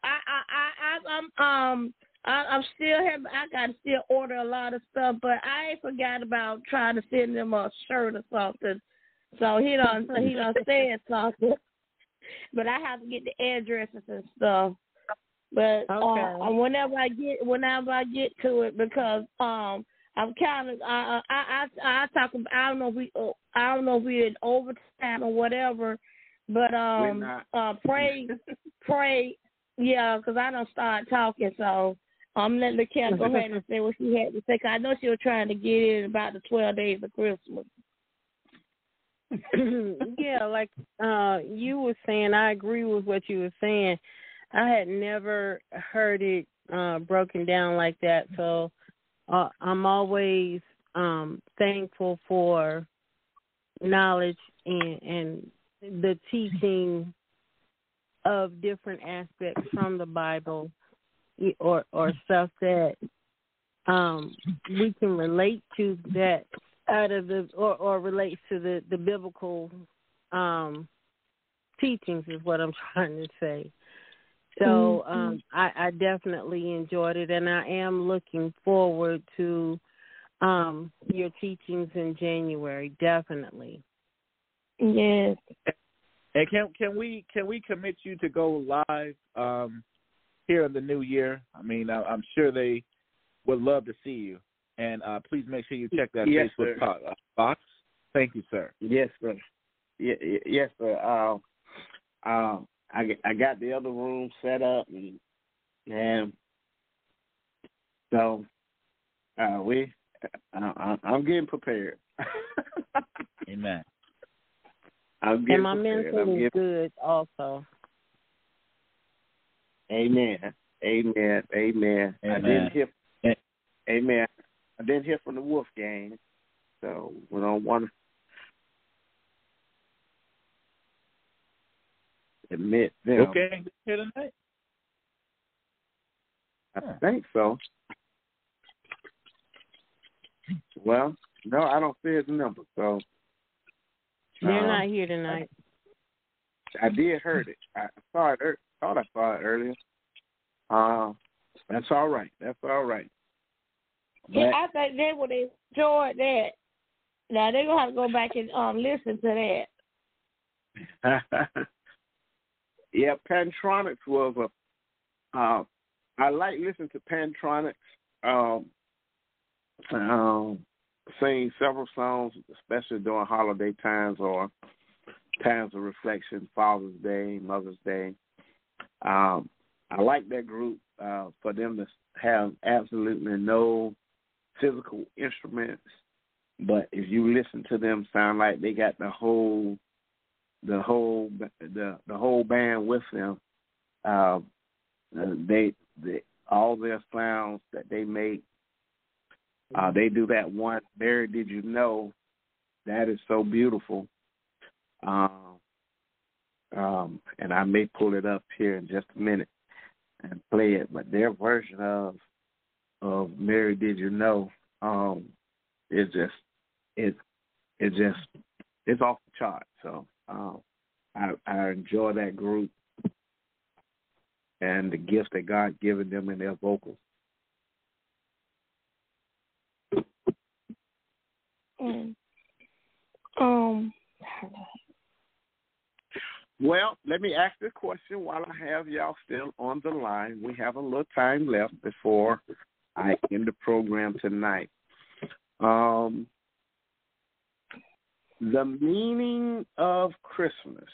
still I gotta still order a lot of stuff, but I ain't forgot about trying to send them a shirt or something. So he done said something. But I have to get the addresses and stuff. But whenever I get to it, because I'm kind of I talk about, I don't know if we in overtime or whatever, but pray, yeah, because I don't start talking, so I'm letting the cat go ahead and say what she had to say. 'Cause I know she was trying to get in about the 12 days of Christmas. Yeah, like you were saying, I agree with what you were saying. I had never heard it broken down like that, so I'm always thankful for knowledge and the teaching of different aspects from the Bible or stuff that we can relate to, that out of the or relates to the biblical teachings is what I'm trying to say. So I definitely enjoyed it, and I am looking forward to your teachings in January. Definitely. Yes. And can we commit you to go live here in the new year? I mean, I'm sure they would love to see you. And please make sure you check that Facebook box. Thank you, sir. Yes, sir. Yes, sir. I got the other room set up, and so I'm getting prepared. Amen. And my mental is good also. Amen. Amen. Amen. Amen. Amen. I didn't hear from the Wolf Gang, so we don't want to admit them. Okay, here tonight. I think so. Well, no, I don't see his number, so they're not here tonight. I did heard it. I saw it. Thought I saw it earlier. That's all right. That's all right. Yeah, I think they would enjoy that. Now they're gonna have to go back and listen to that. Yeah, Pantronics was I like listening to Pantronics. Sing several songs, especially during holiday times or times of reflection, Father's Day, Mother's Day. I like that group for them to have absolutely no physical instruments, but if you listen to them, sound like they got the whole band with them. They all their sounds that they make. They do that one, Mary, Did You Know? That is so beautiful. And I may pull it up here in just a minute and play it, but their version of Mary, Did You Know? It's off the chart. So I enjoy that group and the gift that God given them in their vocals. Well, let me ask this question while I have y'all still on the line. We have a little time left before I end the program tonight. The meaning of Christmas.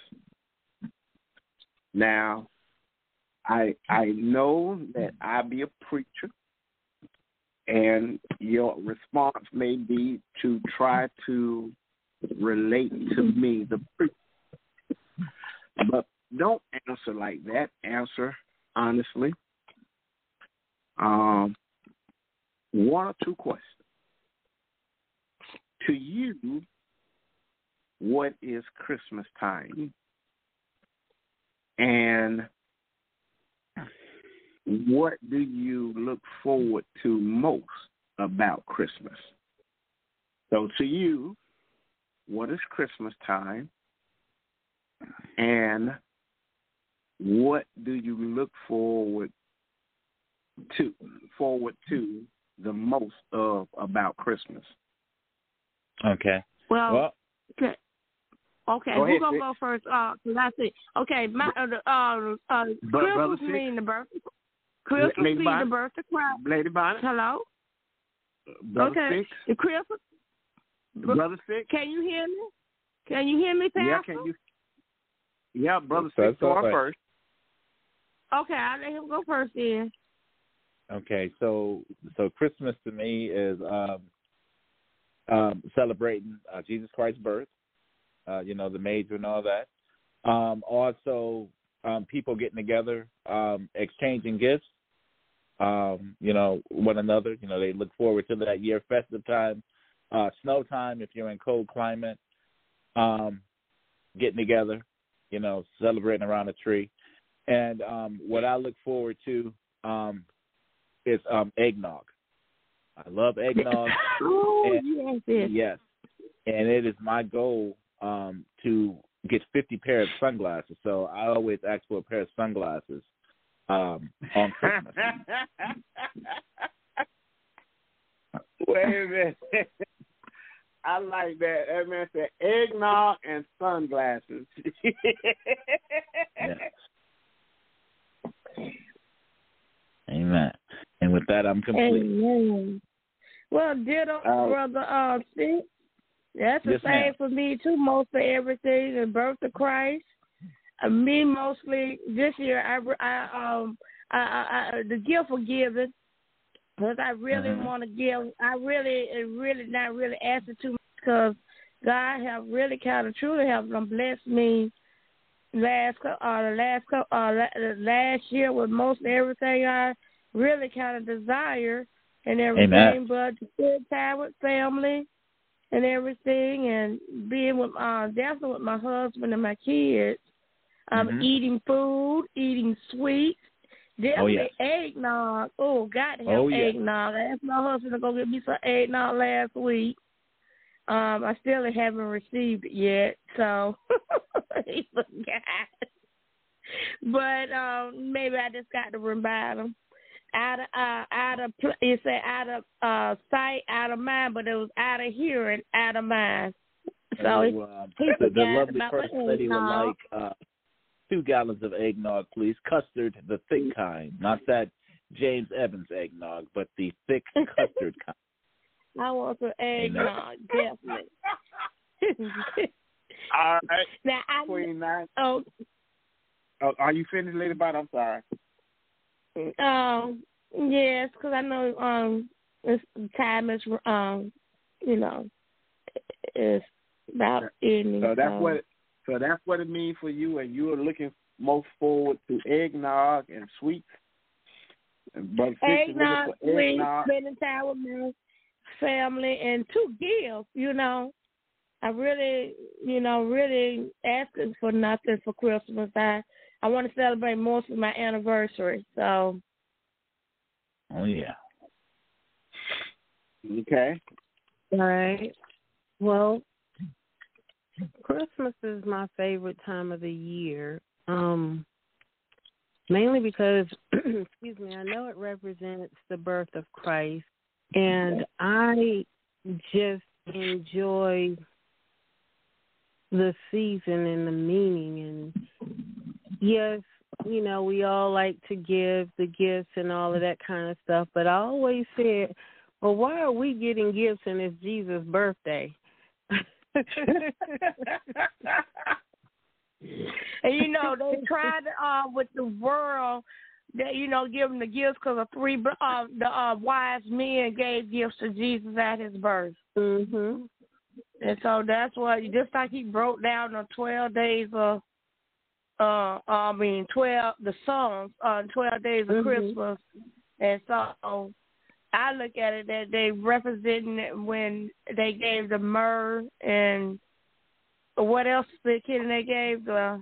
Now, I know that I be a preacher, and your response may be to try to relate to me, the preacher. But don't answer like that. Answer honestly. One or two questions. To you, what is Christmas time? And what do you look forward to most about Christmas? So to you, what is Christmas time? And what do you look forward to the most of about Christmas? Okay. Well okay. Go Who's ahead, gonna go first? Cause I see. Okay, Christmas mean the birth. Christmas mean the birth of Christ. Lady Bonnet. Hello. Brother Six. The Christmas. Brother Six. Can you hear me? Can you hear me, Pastor? Yeah. Can you? Yeah, Brother Six going first. Okay, I'll let him go first then. Okay, so Christmas to me is celebrating Jesus Christ's birth, the major and all that. Also, people getting together, exchanging gifts, one another. They look forward to that year, festive time, snow time if you're in cold climate, getting together, celebrating around a tree. And what I look forward to is eggnog. I love eggnog. Yes. And it is my goal to get 50 pairs of sunglasses. So I always ask for a pair of sunglasses on Christmas. Wait a minute. I like that. That man said eggnog and sunglasses. Yes. Amen. And with that, I'm complete. Amen. Well, ditto, Brother Steve. That's the same for me, too, most of everything, the birth of Christ. Me, mostly, this year, the gift of giving, because I really want to give. I really not really asking too much, because God have really kind of truly have blessed me last year with most everything I really kind of desire and everything. Amen. But to spend time with family and everything, and being with definitely with my husband and my kids, eating food, eating sweets, definitely eggnog. Oh, got to have eggnog. I asked my husband to go get me some eggnog last week. I still haven't received it yet, so he forgot. But maybe I just got to remind him. Out of sight, out of mind, but it was out of hearing, out of mind. So he the forgot lovely about First Lady would like 2 gallons of eggnog, please. Custard, the thick kind, not that James Evans eggnog, but the thick custard kind. I want some eggnog, definitely. All right. Now, Queen Nine. Oh, are you finished, Lady Bot? I'm sorry. Yes, because I know this time is it's about evening. So that's what it means for you, and you are looking most forward to eggnog and sweets. But eggnog, sweet, spending time with my family, and 2 gifts. I really, really asking for nothing for Christmas. I want to celebrate most of my anniversary. So. Oh yeah. Okay. All right. Well, Christmas is my favorite time of the year. Mainly because, excuse me, I know it represents the birth of Christ, and I just enjoy the season and the meaning. And yes, we all like to give the gifts and all of that kind of stuff, but I always said, well, why are we getting gifts and it's Jesus' birthday? And they tried with the world that give them the gifts because the wise men gave gifts to Jesus at his birth. And so that's what, just like he broke down the 12 days of the songs on 12 Days of Christmas. And so I look at it that they representing it when they gave the myrrh and what else the kid they gave the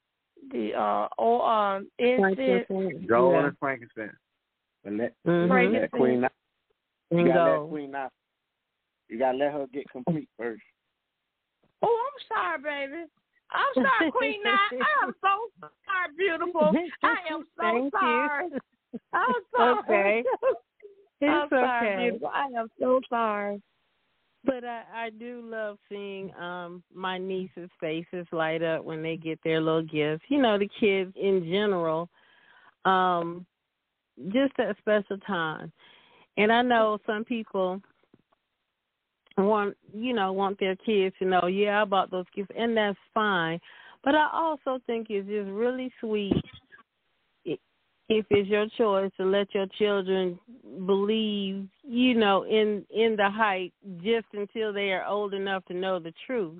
incense. Gold and frankincense. And that Queen Naf, you gotta let Queen Naf, you gotta let her get complete first. Oh, I'm sorry, baby. I'm sorry, Queen Naf. I am so sorry, beautiful. I am so sorry. I'm sorry. Okay. I'm sorry, beautiful. I am so sorry. But I do love seeing my nieces' faces light up when they get their little gifts. You know, the kids in general, just that special time. And I know some people want their kids to know, yeah, I bought those gifts, and that's fine. But I also think it's just really sweet if it's your choice to let your children believe, in the hype just until they are old enough to know the truth.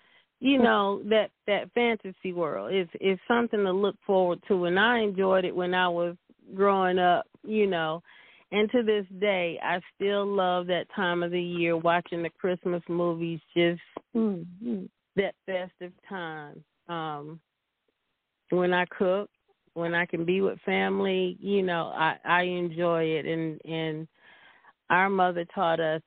That fantasy world is something to look forward to, and I enjoyed it when I was growing up, and to this day, I still love that time of the year, watching the Christmas movies, just that festive time. When I cook, when I can be with family, I enjoy it. And our mother taught us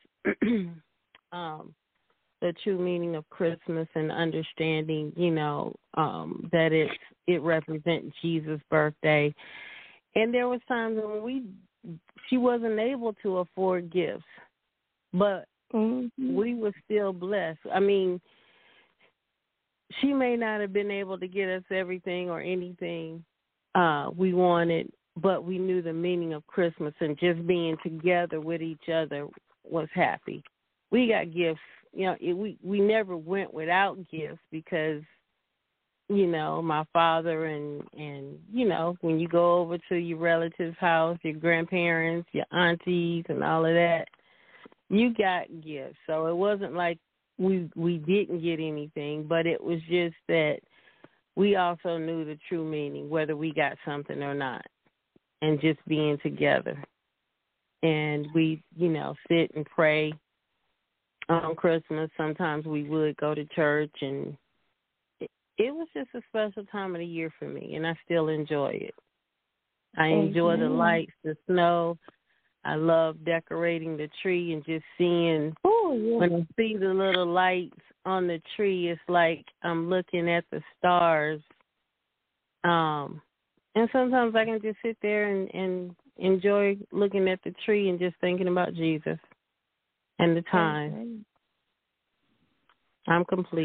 the true meaning of Christmas and understanding, that it represents Jesus' birthday. And there was times when she wasn't able to afford gifts, but we were still blessed. I mean, she may not have been able to get us everything or anything we wanted, but we knew the meaning of Christmas, and just being together with each other was happy. We got gifts. We never went without gifts because, my father and when you go over to your relatives' house, your grandparents, your aunties and all of that, you got gifts. So it wasn't like we didn't get anything, but it was just that we also knew the true meaning, whether we got something or not, and just being together. And we, sit and pray on Christmas. Sometimes we would go to church, and it was just a special time of the year for me, and I still enjoy it. I enjoy the lights, the snow. I love decorating the tree and just seeing, when I see the little lights on the tree, it's like I'm looking at the stars. And sometimes I can just sit there and enjoy looking at the tree and just thinking about Jesus and the time. I'm complete.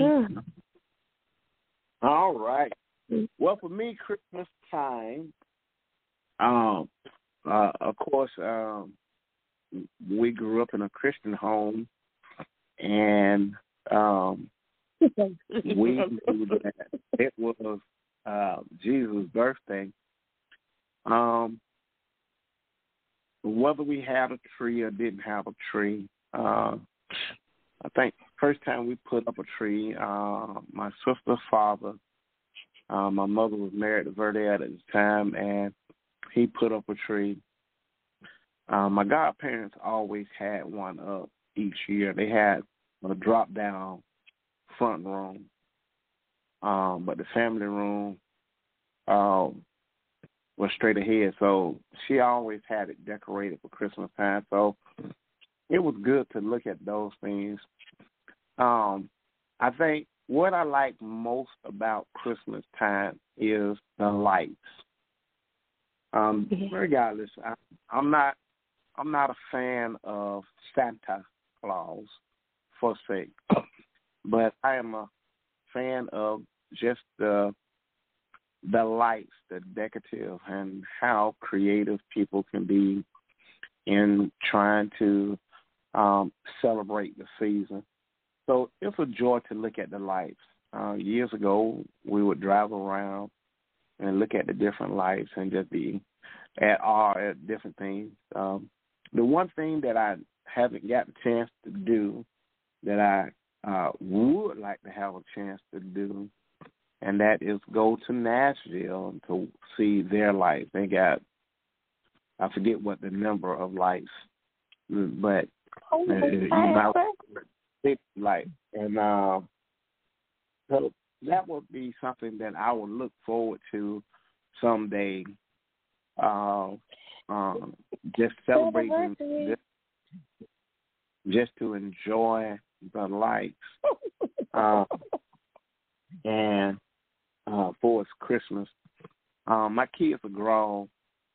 All right. Well, for me, Christmas time, of course, we grew up in a Christian home, and we knew that it was Jesus' birthday. Whether we had a tree or didn't have a tree, I think first time we put up a tree, my sister's father, my mother was married to Verdad at the time, and he put up a tree. My godparents always had one up each year. They had a drop-down front room, but the family room was straight ahead. So she always had it decorated for Christmas time. So it was good to look at those things. I think what I like most about Christmas time is the lights. Regardless, I'm not a fan of Santa Claus for sake, but I am a fan of just the lights, the decorative, and how creative people can be in trying to celebrate the season. So it's a joy to look at the lights. Years ago, we would drive around and look at the different lights and just be at awe at different things. The one thing that I haven't got a chance to do that I would like to have a chance to do, and that is go to Nashville to see their lights. They got, I forget what the number of lights, but about 6 lights. And so that would be something that I would look forward to someday, just celebrating, just to enjoy the lights. And for it's Christmas. My kids are grown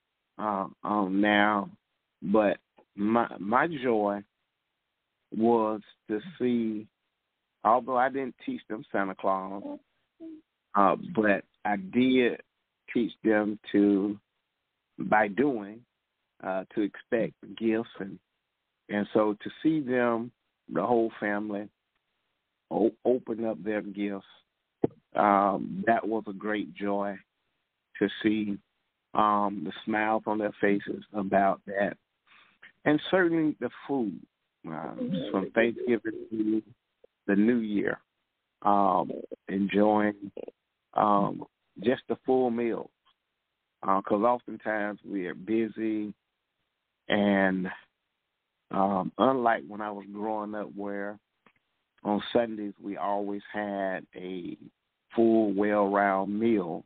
now, but my joy was to see, although I didn't teach them Santa Claus, but I did teach them by doing, to expect gifts, and so to see them, the whole family, open up their gifts, that was a great joy to see, the smiles on their faces about that. And certainly the food, from Thanksgiving to the New Year, enjoying just the full meal. Because oftentimes we are busy, and unlike when I was growing up where on Sundays we always had a full, well-rounded meal,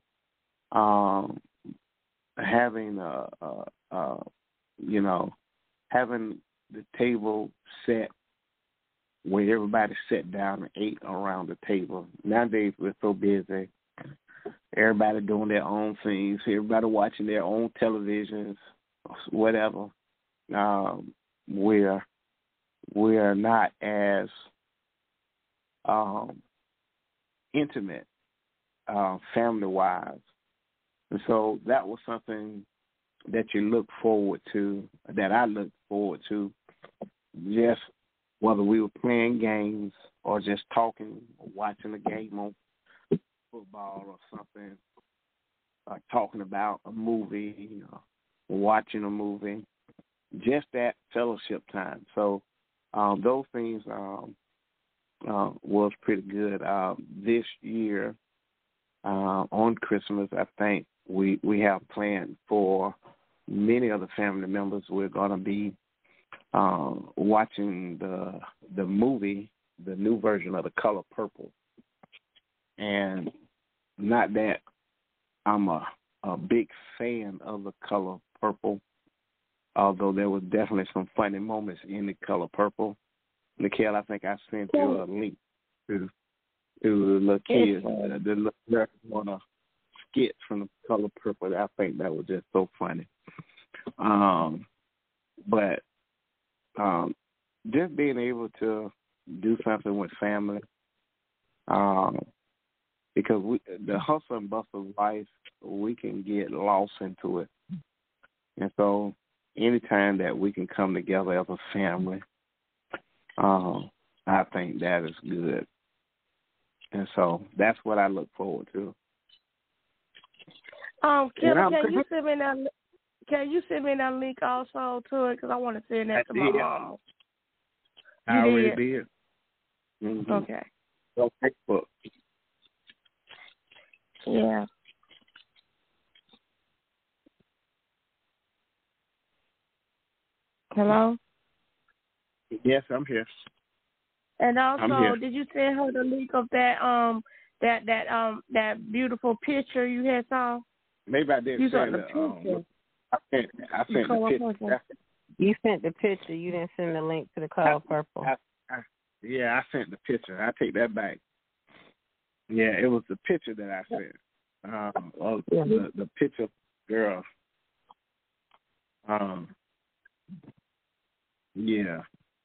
having having the table set where everybody sat down and ate around the table. Nowadays we're so busy. Everybody doing their own things. Everybody watching their own televisions, whatever. We're not as intimate, family-wise. And so that was something that you look forward to, that I looked forward to, just whether we were playing games or just talking or watching a game on football or something, talking about a movie, watching a movie, just that fellowship time. So those things was pretty good. This year, on Christmas, I think we have planned for many of the family members. We're going to be watching the movie, the new version of The Color Purple. And not that I'm a big fan of The Color Purple, although there was definitely some funny moments in The Color Purple. Nikhil, I think I sent you a link to the little kids, the little marijuana skits from The Color Purple. I think that was just so funny. But just being able to do something with family, because the hustle and bustle of life, we can get lost into it. And so anytime that we can come together as a family, I think that is good. And so that's what I look forward to. Killer, can you send me that link also to it? Because I want to send that to my mom. I already did. Mm-hmm. Okay. On Facebook. Yeah. Hello? Yes, I'm here. And also, did you send her the link of that that beautiful picture you had saw? Maybe I didn't send the picture. I sent the picture. You sent the picture. You didn't send the link to The Color Purple. I sent the picture. I take that back. Yeah, it was the picture that I sent. The picture, girl. Yeah.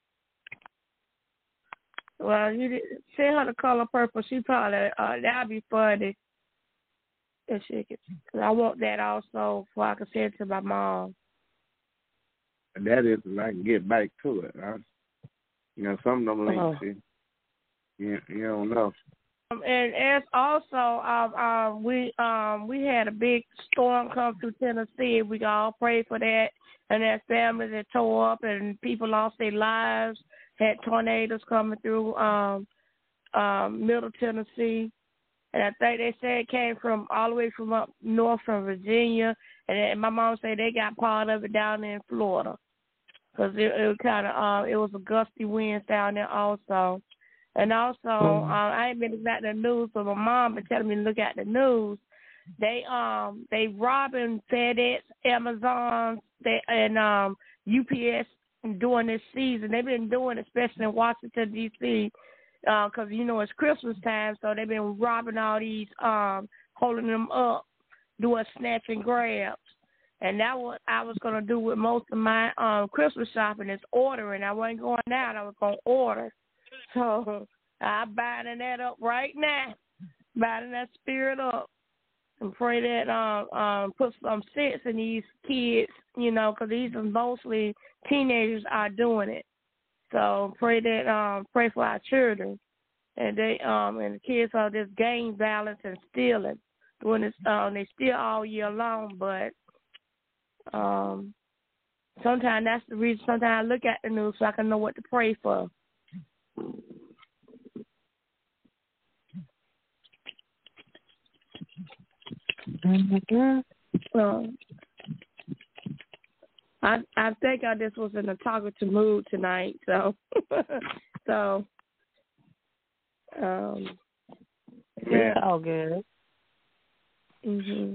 Well, you did send her The Color Purple. She probably that'd be funny. If she could, 'cause I want that also, so I can send it to my mom. And that is, if I can get back to it. Some of them links, you don't know. And as also, we had a big storm come through Tennessee. We all pray for that, and that families that tore up and people lost their lives. Had tornadoes coming through Middle Tennessee, And I think they said it came from all the way from up north from Virginia. And my mom said they got part of it down there in Florida. Because it kind of, it was a gusty winds down there also. And also, I ain't been looking at the news, but my mom been telling me to look at the news. They robbing FedEx, Amazon, and UPS during this season. They've been doing it, especially in Washington, D.C., because, it's Christmas time, so they've been robbing all these, holding them up, doing snatch and grabs. And that's what I was going to do with most of my Christmas shopping is ordering. I wasn't going out. I was going to order. So I'm binding that up right now, binding that spirit up. And pray that put some sense in these kids, because these are mostly teenagers are doing it. So pray for our children, and and the kids are just gang violence and stealing. Doing this, they steal all year long, but sometimes that's the reason. Sometimes I look at the news so I can know what to pray for. I think I just was in a talkative mood tonight, so it's all good. Mm-hmm.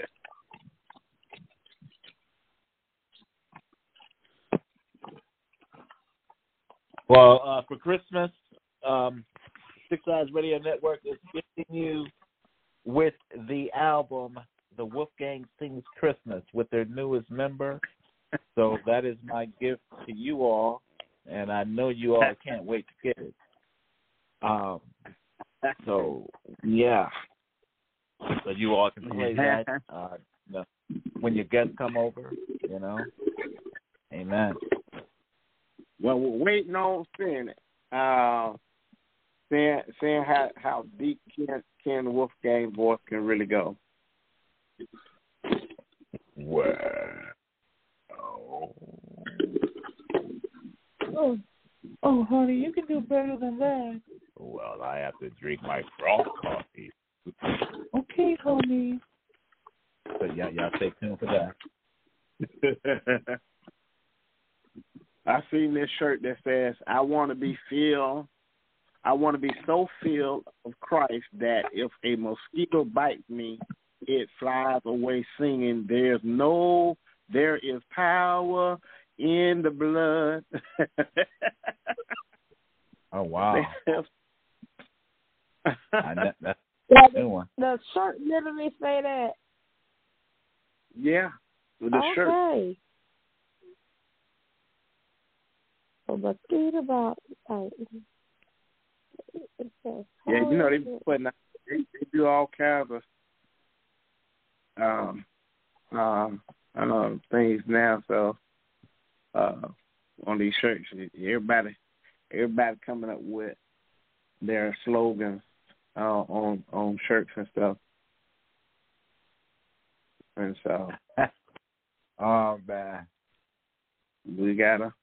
Well, for Christmas, Six Eyes Radio Network is gifting you with the album The Wolfgang Sings Christmas with their newest member. So that is my gift to you all, and I know you all can't wait to get it. So, yeah. So you all can play that when your guests come over, Amen. Well, we're waiting on seeing it. Seeing how deep Ken Wolfgang voice can really go. Wow. Oh, honey, you can do better than that. Well, I have to drink my frog coffee. Okay, honey. So y'all stay tuned for that. I seen this shirt that says, I want to be so filled of Christ that if a mosquito bites me, it flies away singing, there is power in the blood. Oh, wow. That's a new one. The shirt literally say that. Yeah, with the shirt. Okay. So the thing about yeah, they putting out, they do all kinds of things now. So on these shirts, everybody coming up with their slogans on shirts and stuff. And so, oh man, we gotta.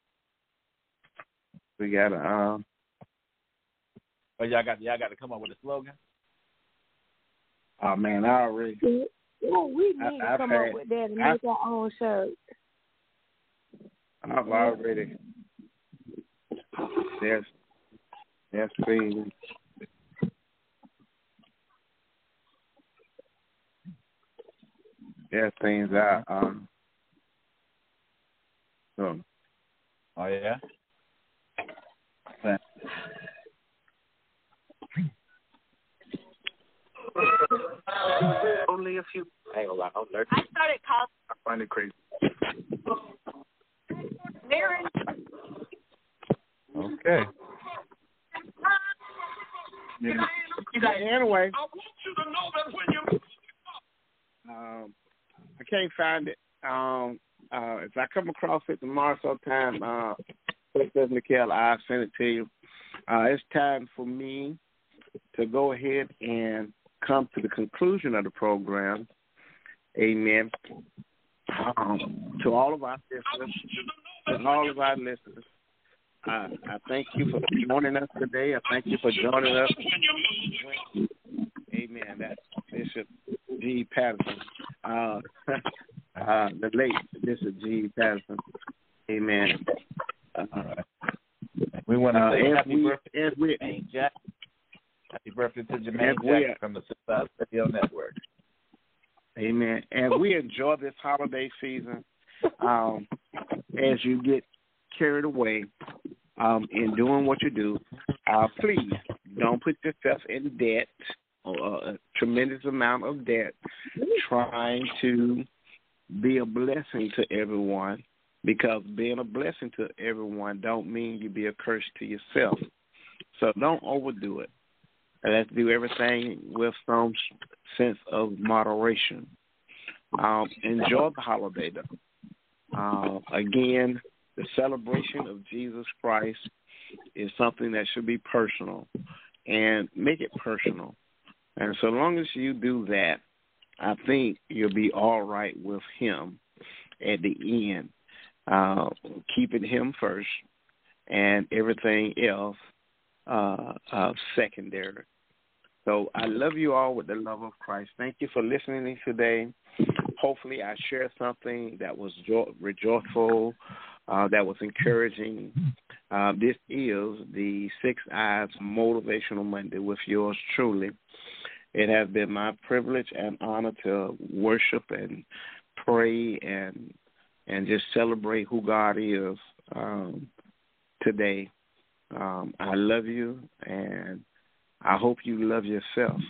Oh, y'all got to come up with a slogan. Oh man, I already. Well, we need to come up with that and make our own shirt. I've already. There's things. There's things I so. Oh yeah. Only a few. I ain't gonna lie, I started calling. I find it crazy. Mary. Okay. Yeah. Anyway, I want you to know that when you. I can't find it. If I come across it tomorrow sometime, President Mikhail, I'll send it to you. It's time for me to go ahead and come to the conclusion of the program. Amen. To all of our listeners, I thank you for joining us today. I thank you for joining us. Amen. Patterson, the late Bishop G. Patterson. Amen. All right. We want to say happy birthday to Jermaine Jackson. Happy birthday to Jermaine Jackson from the Suicide Radio Network. Amen. As we enjoy this holiday season, as you get carried away in doing what you do, please don't put yourself in debt, a tremendous amount of debt, trying to be a blessing to everyone, because being a blessing to everyone don't mean you be a curse to yourself. So don't overdo it. Let's do everything with some sense of moderation. Enjoy the holiday, though. Again, the celebration of Jesus Christ is something that should be personal, and make it personal. And so long as you do that, I think you'll be all right with him at the end, keeping him first and everything else secondary. So I love you all with the love of Christ. Thank you for listening today. Hopefully I shared something that was rejoiceful, that was encouraging. This is the Six Eyes Motivational Monday with yours truly. It has been my privilege and honor to worship and pray and just celebrate who God is today. I love you, and I hope you love yourself.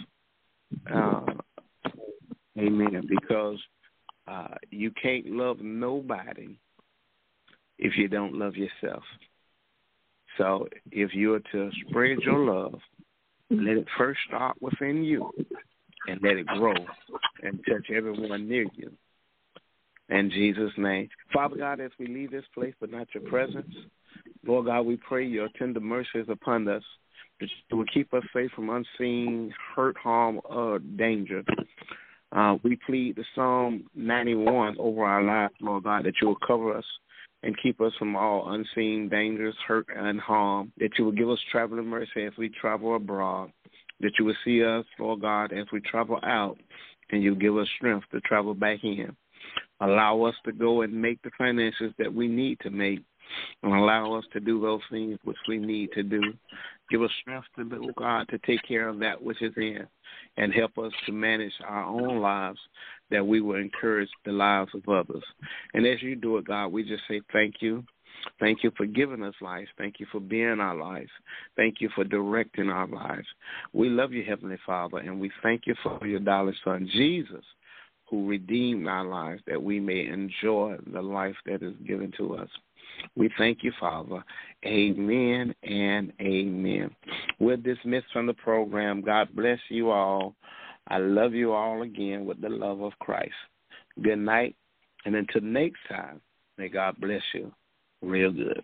Amen. Because you can't love nobody if you don't love yourself. So if you are to spread your love, let it first start within you and let it grow and touch everyone near you. In Jesus' name. Father God, as we leave this place but not your presence, Lord God, we pray your tender mercies upon us, that you will keep us safe from unseen hurt, harm, or danger. We plead the Psalm 91 over our lives, Lord God, that you will cover us and keep us from all unseen dangers, hurt, and harm, that you will give us traveling mercy as we travel abroad, that you will see us, Lord God, as we travel out, and you give us strength to travel back in. Allow us to go and make the finances that we need to make, and allow us to do those things which we need to do. Give us strength to, Lord God, to take care of that which is in, and help us to manage our own lives, that we will encourage the lives of others. And as you do it, God, we just say thank you. Thank you for giving us life. Thank you for being our life. Thank you for directing our lives. We love you, Heavenly Father, and we thank you for your darling Son, Jesus, who redeemed our lives, that we may enjoy the life that is given to us. We thank you, Father. Amen and amen. We're dismissed from the program. God bless you all. I love you all again with the love of Christ. Good night, and until next time, may God bless you real good.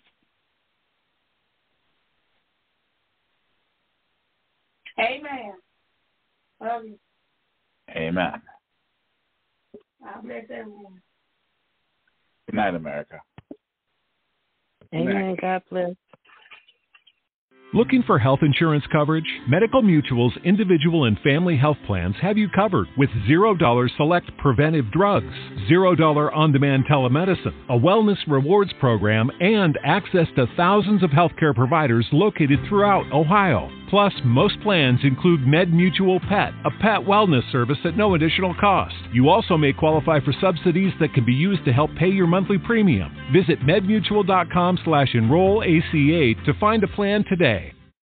Amen. Love you. Amen. God bless everyone. Good night, America. Amen. God bless. Looking for health insurance coverage? Medical Mutual's individual and family health plans have you covered with $0 select preventive drugs, $0 on-demand telemedicine, a wellness rewards program, and access to thousands of healthcare providers located throughout Ohio. Plus, most plans include MedMutual Pet, a pet wellness service at no additional cost. You also may qualify for subsidies that can be used to help pay your monthly premium. Visit medmutual.com/enroll ACA to find a plan today.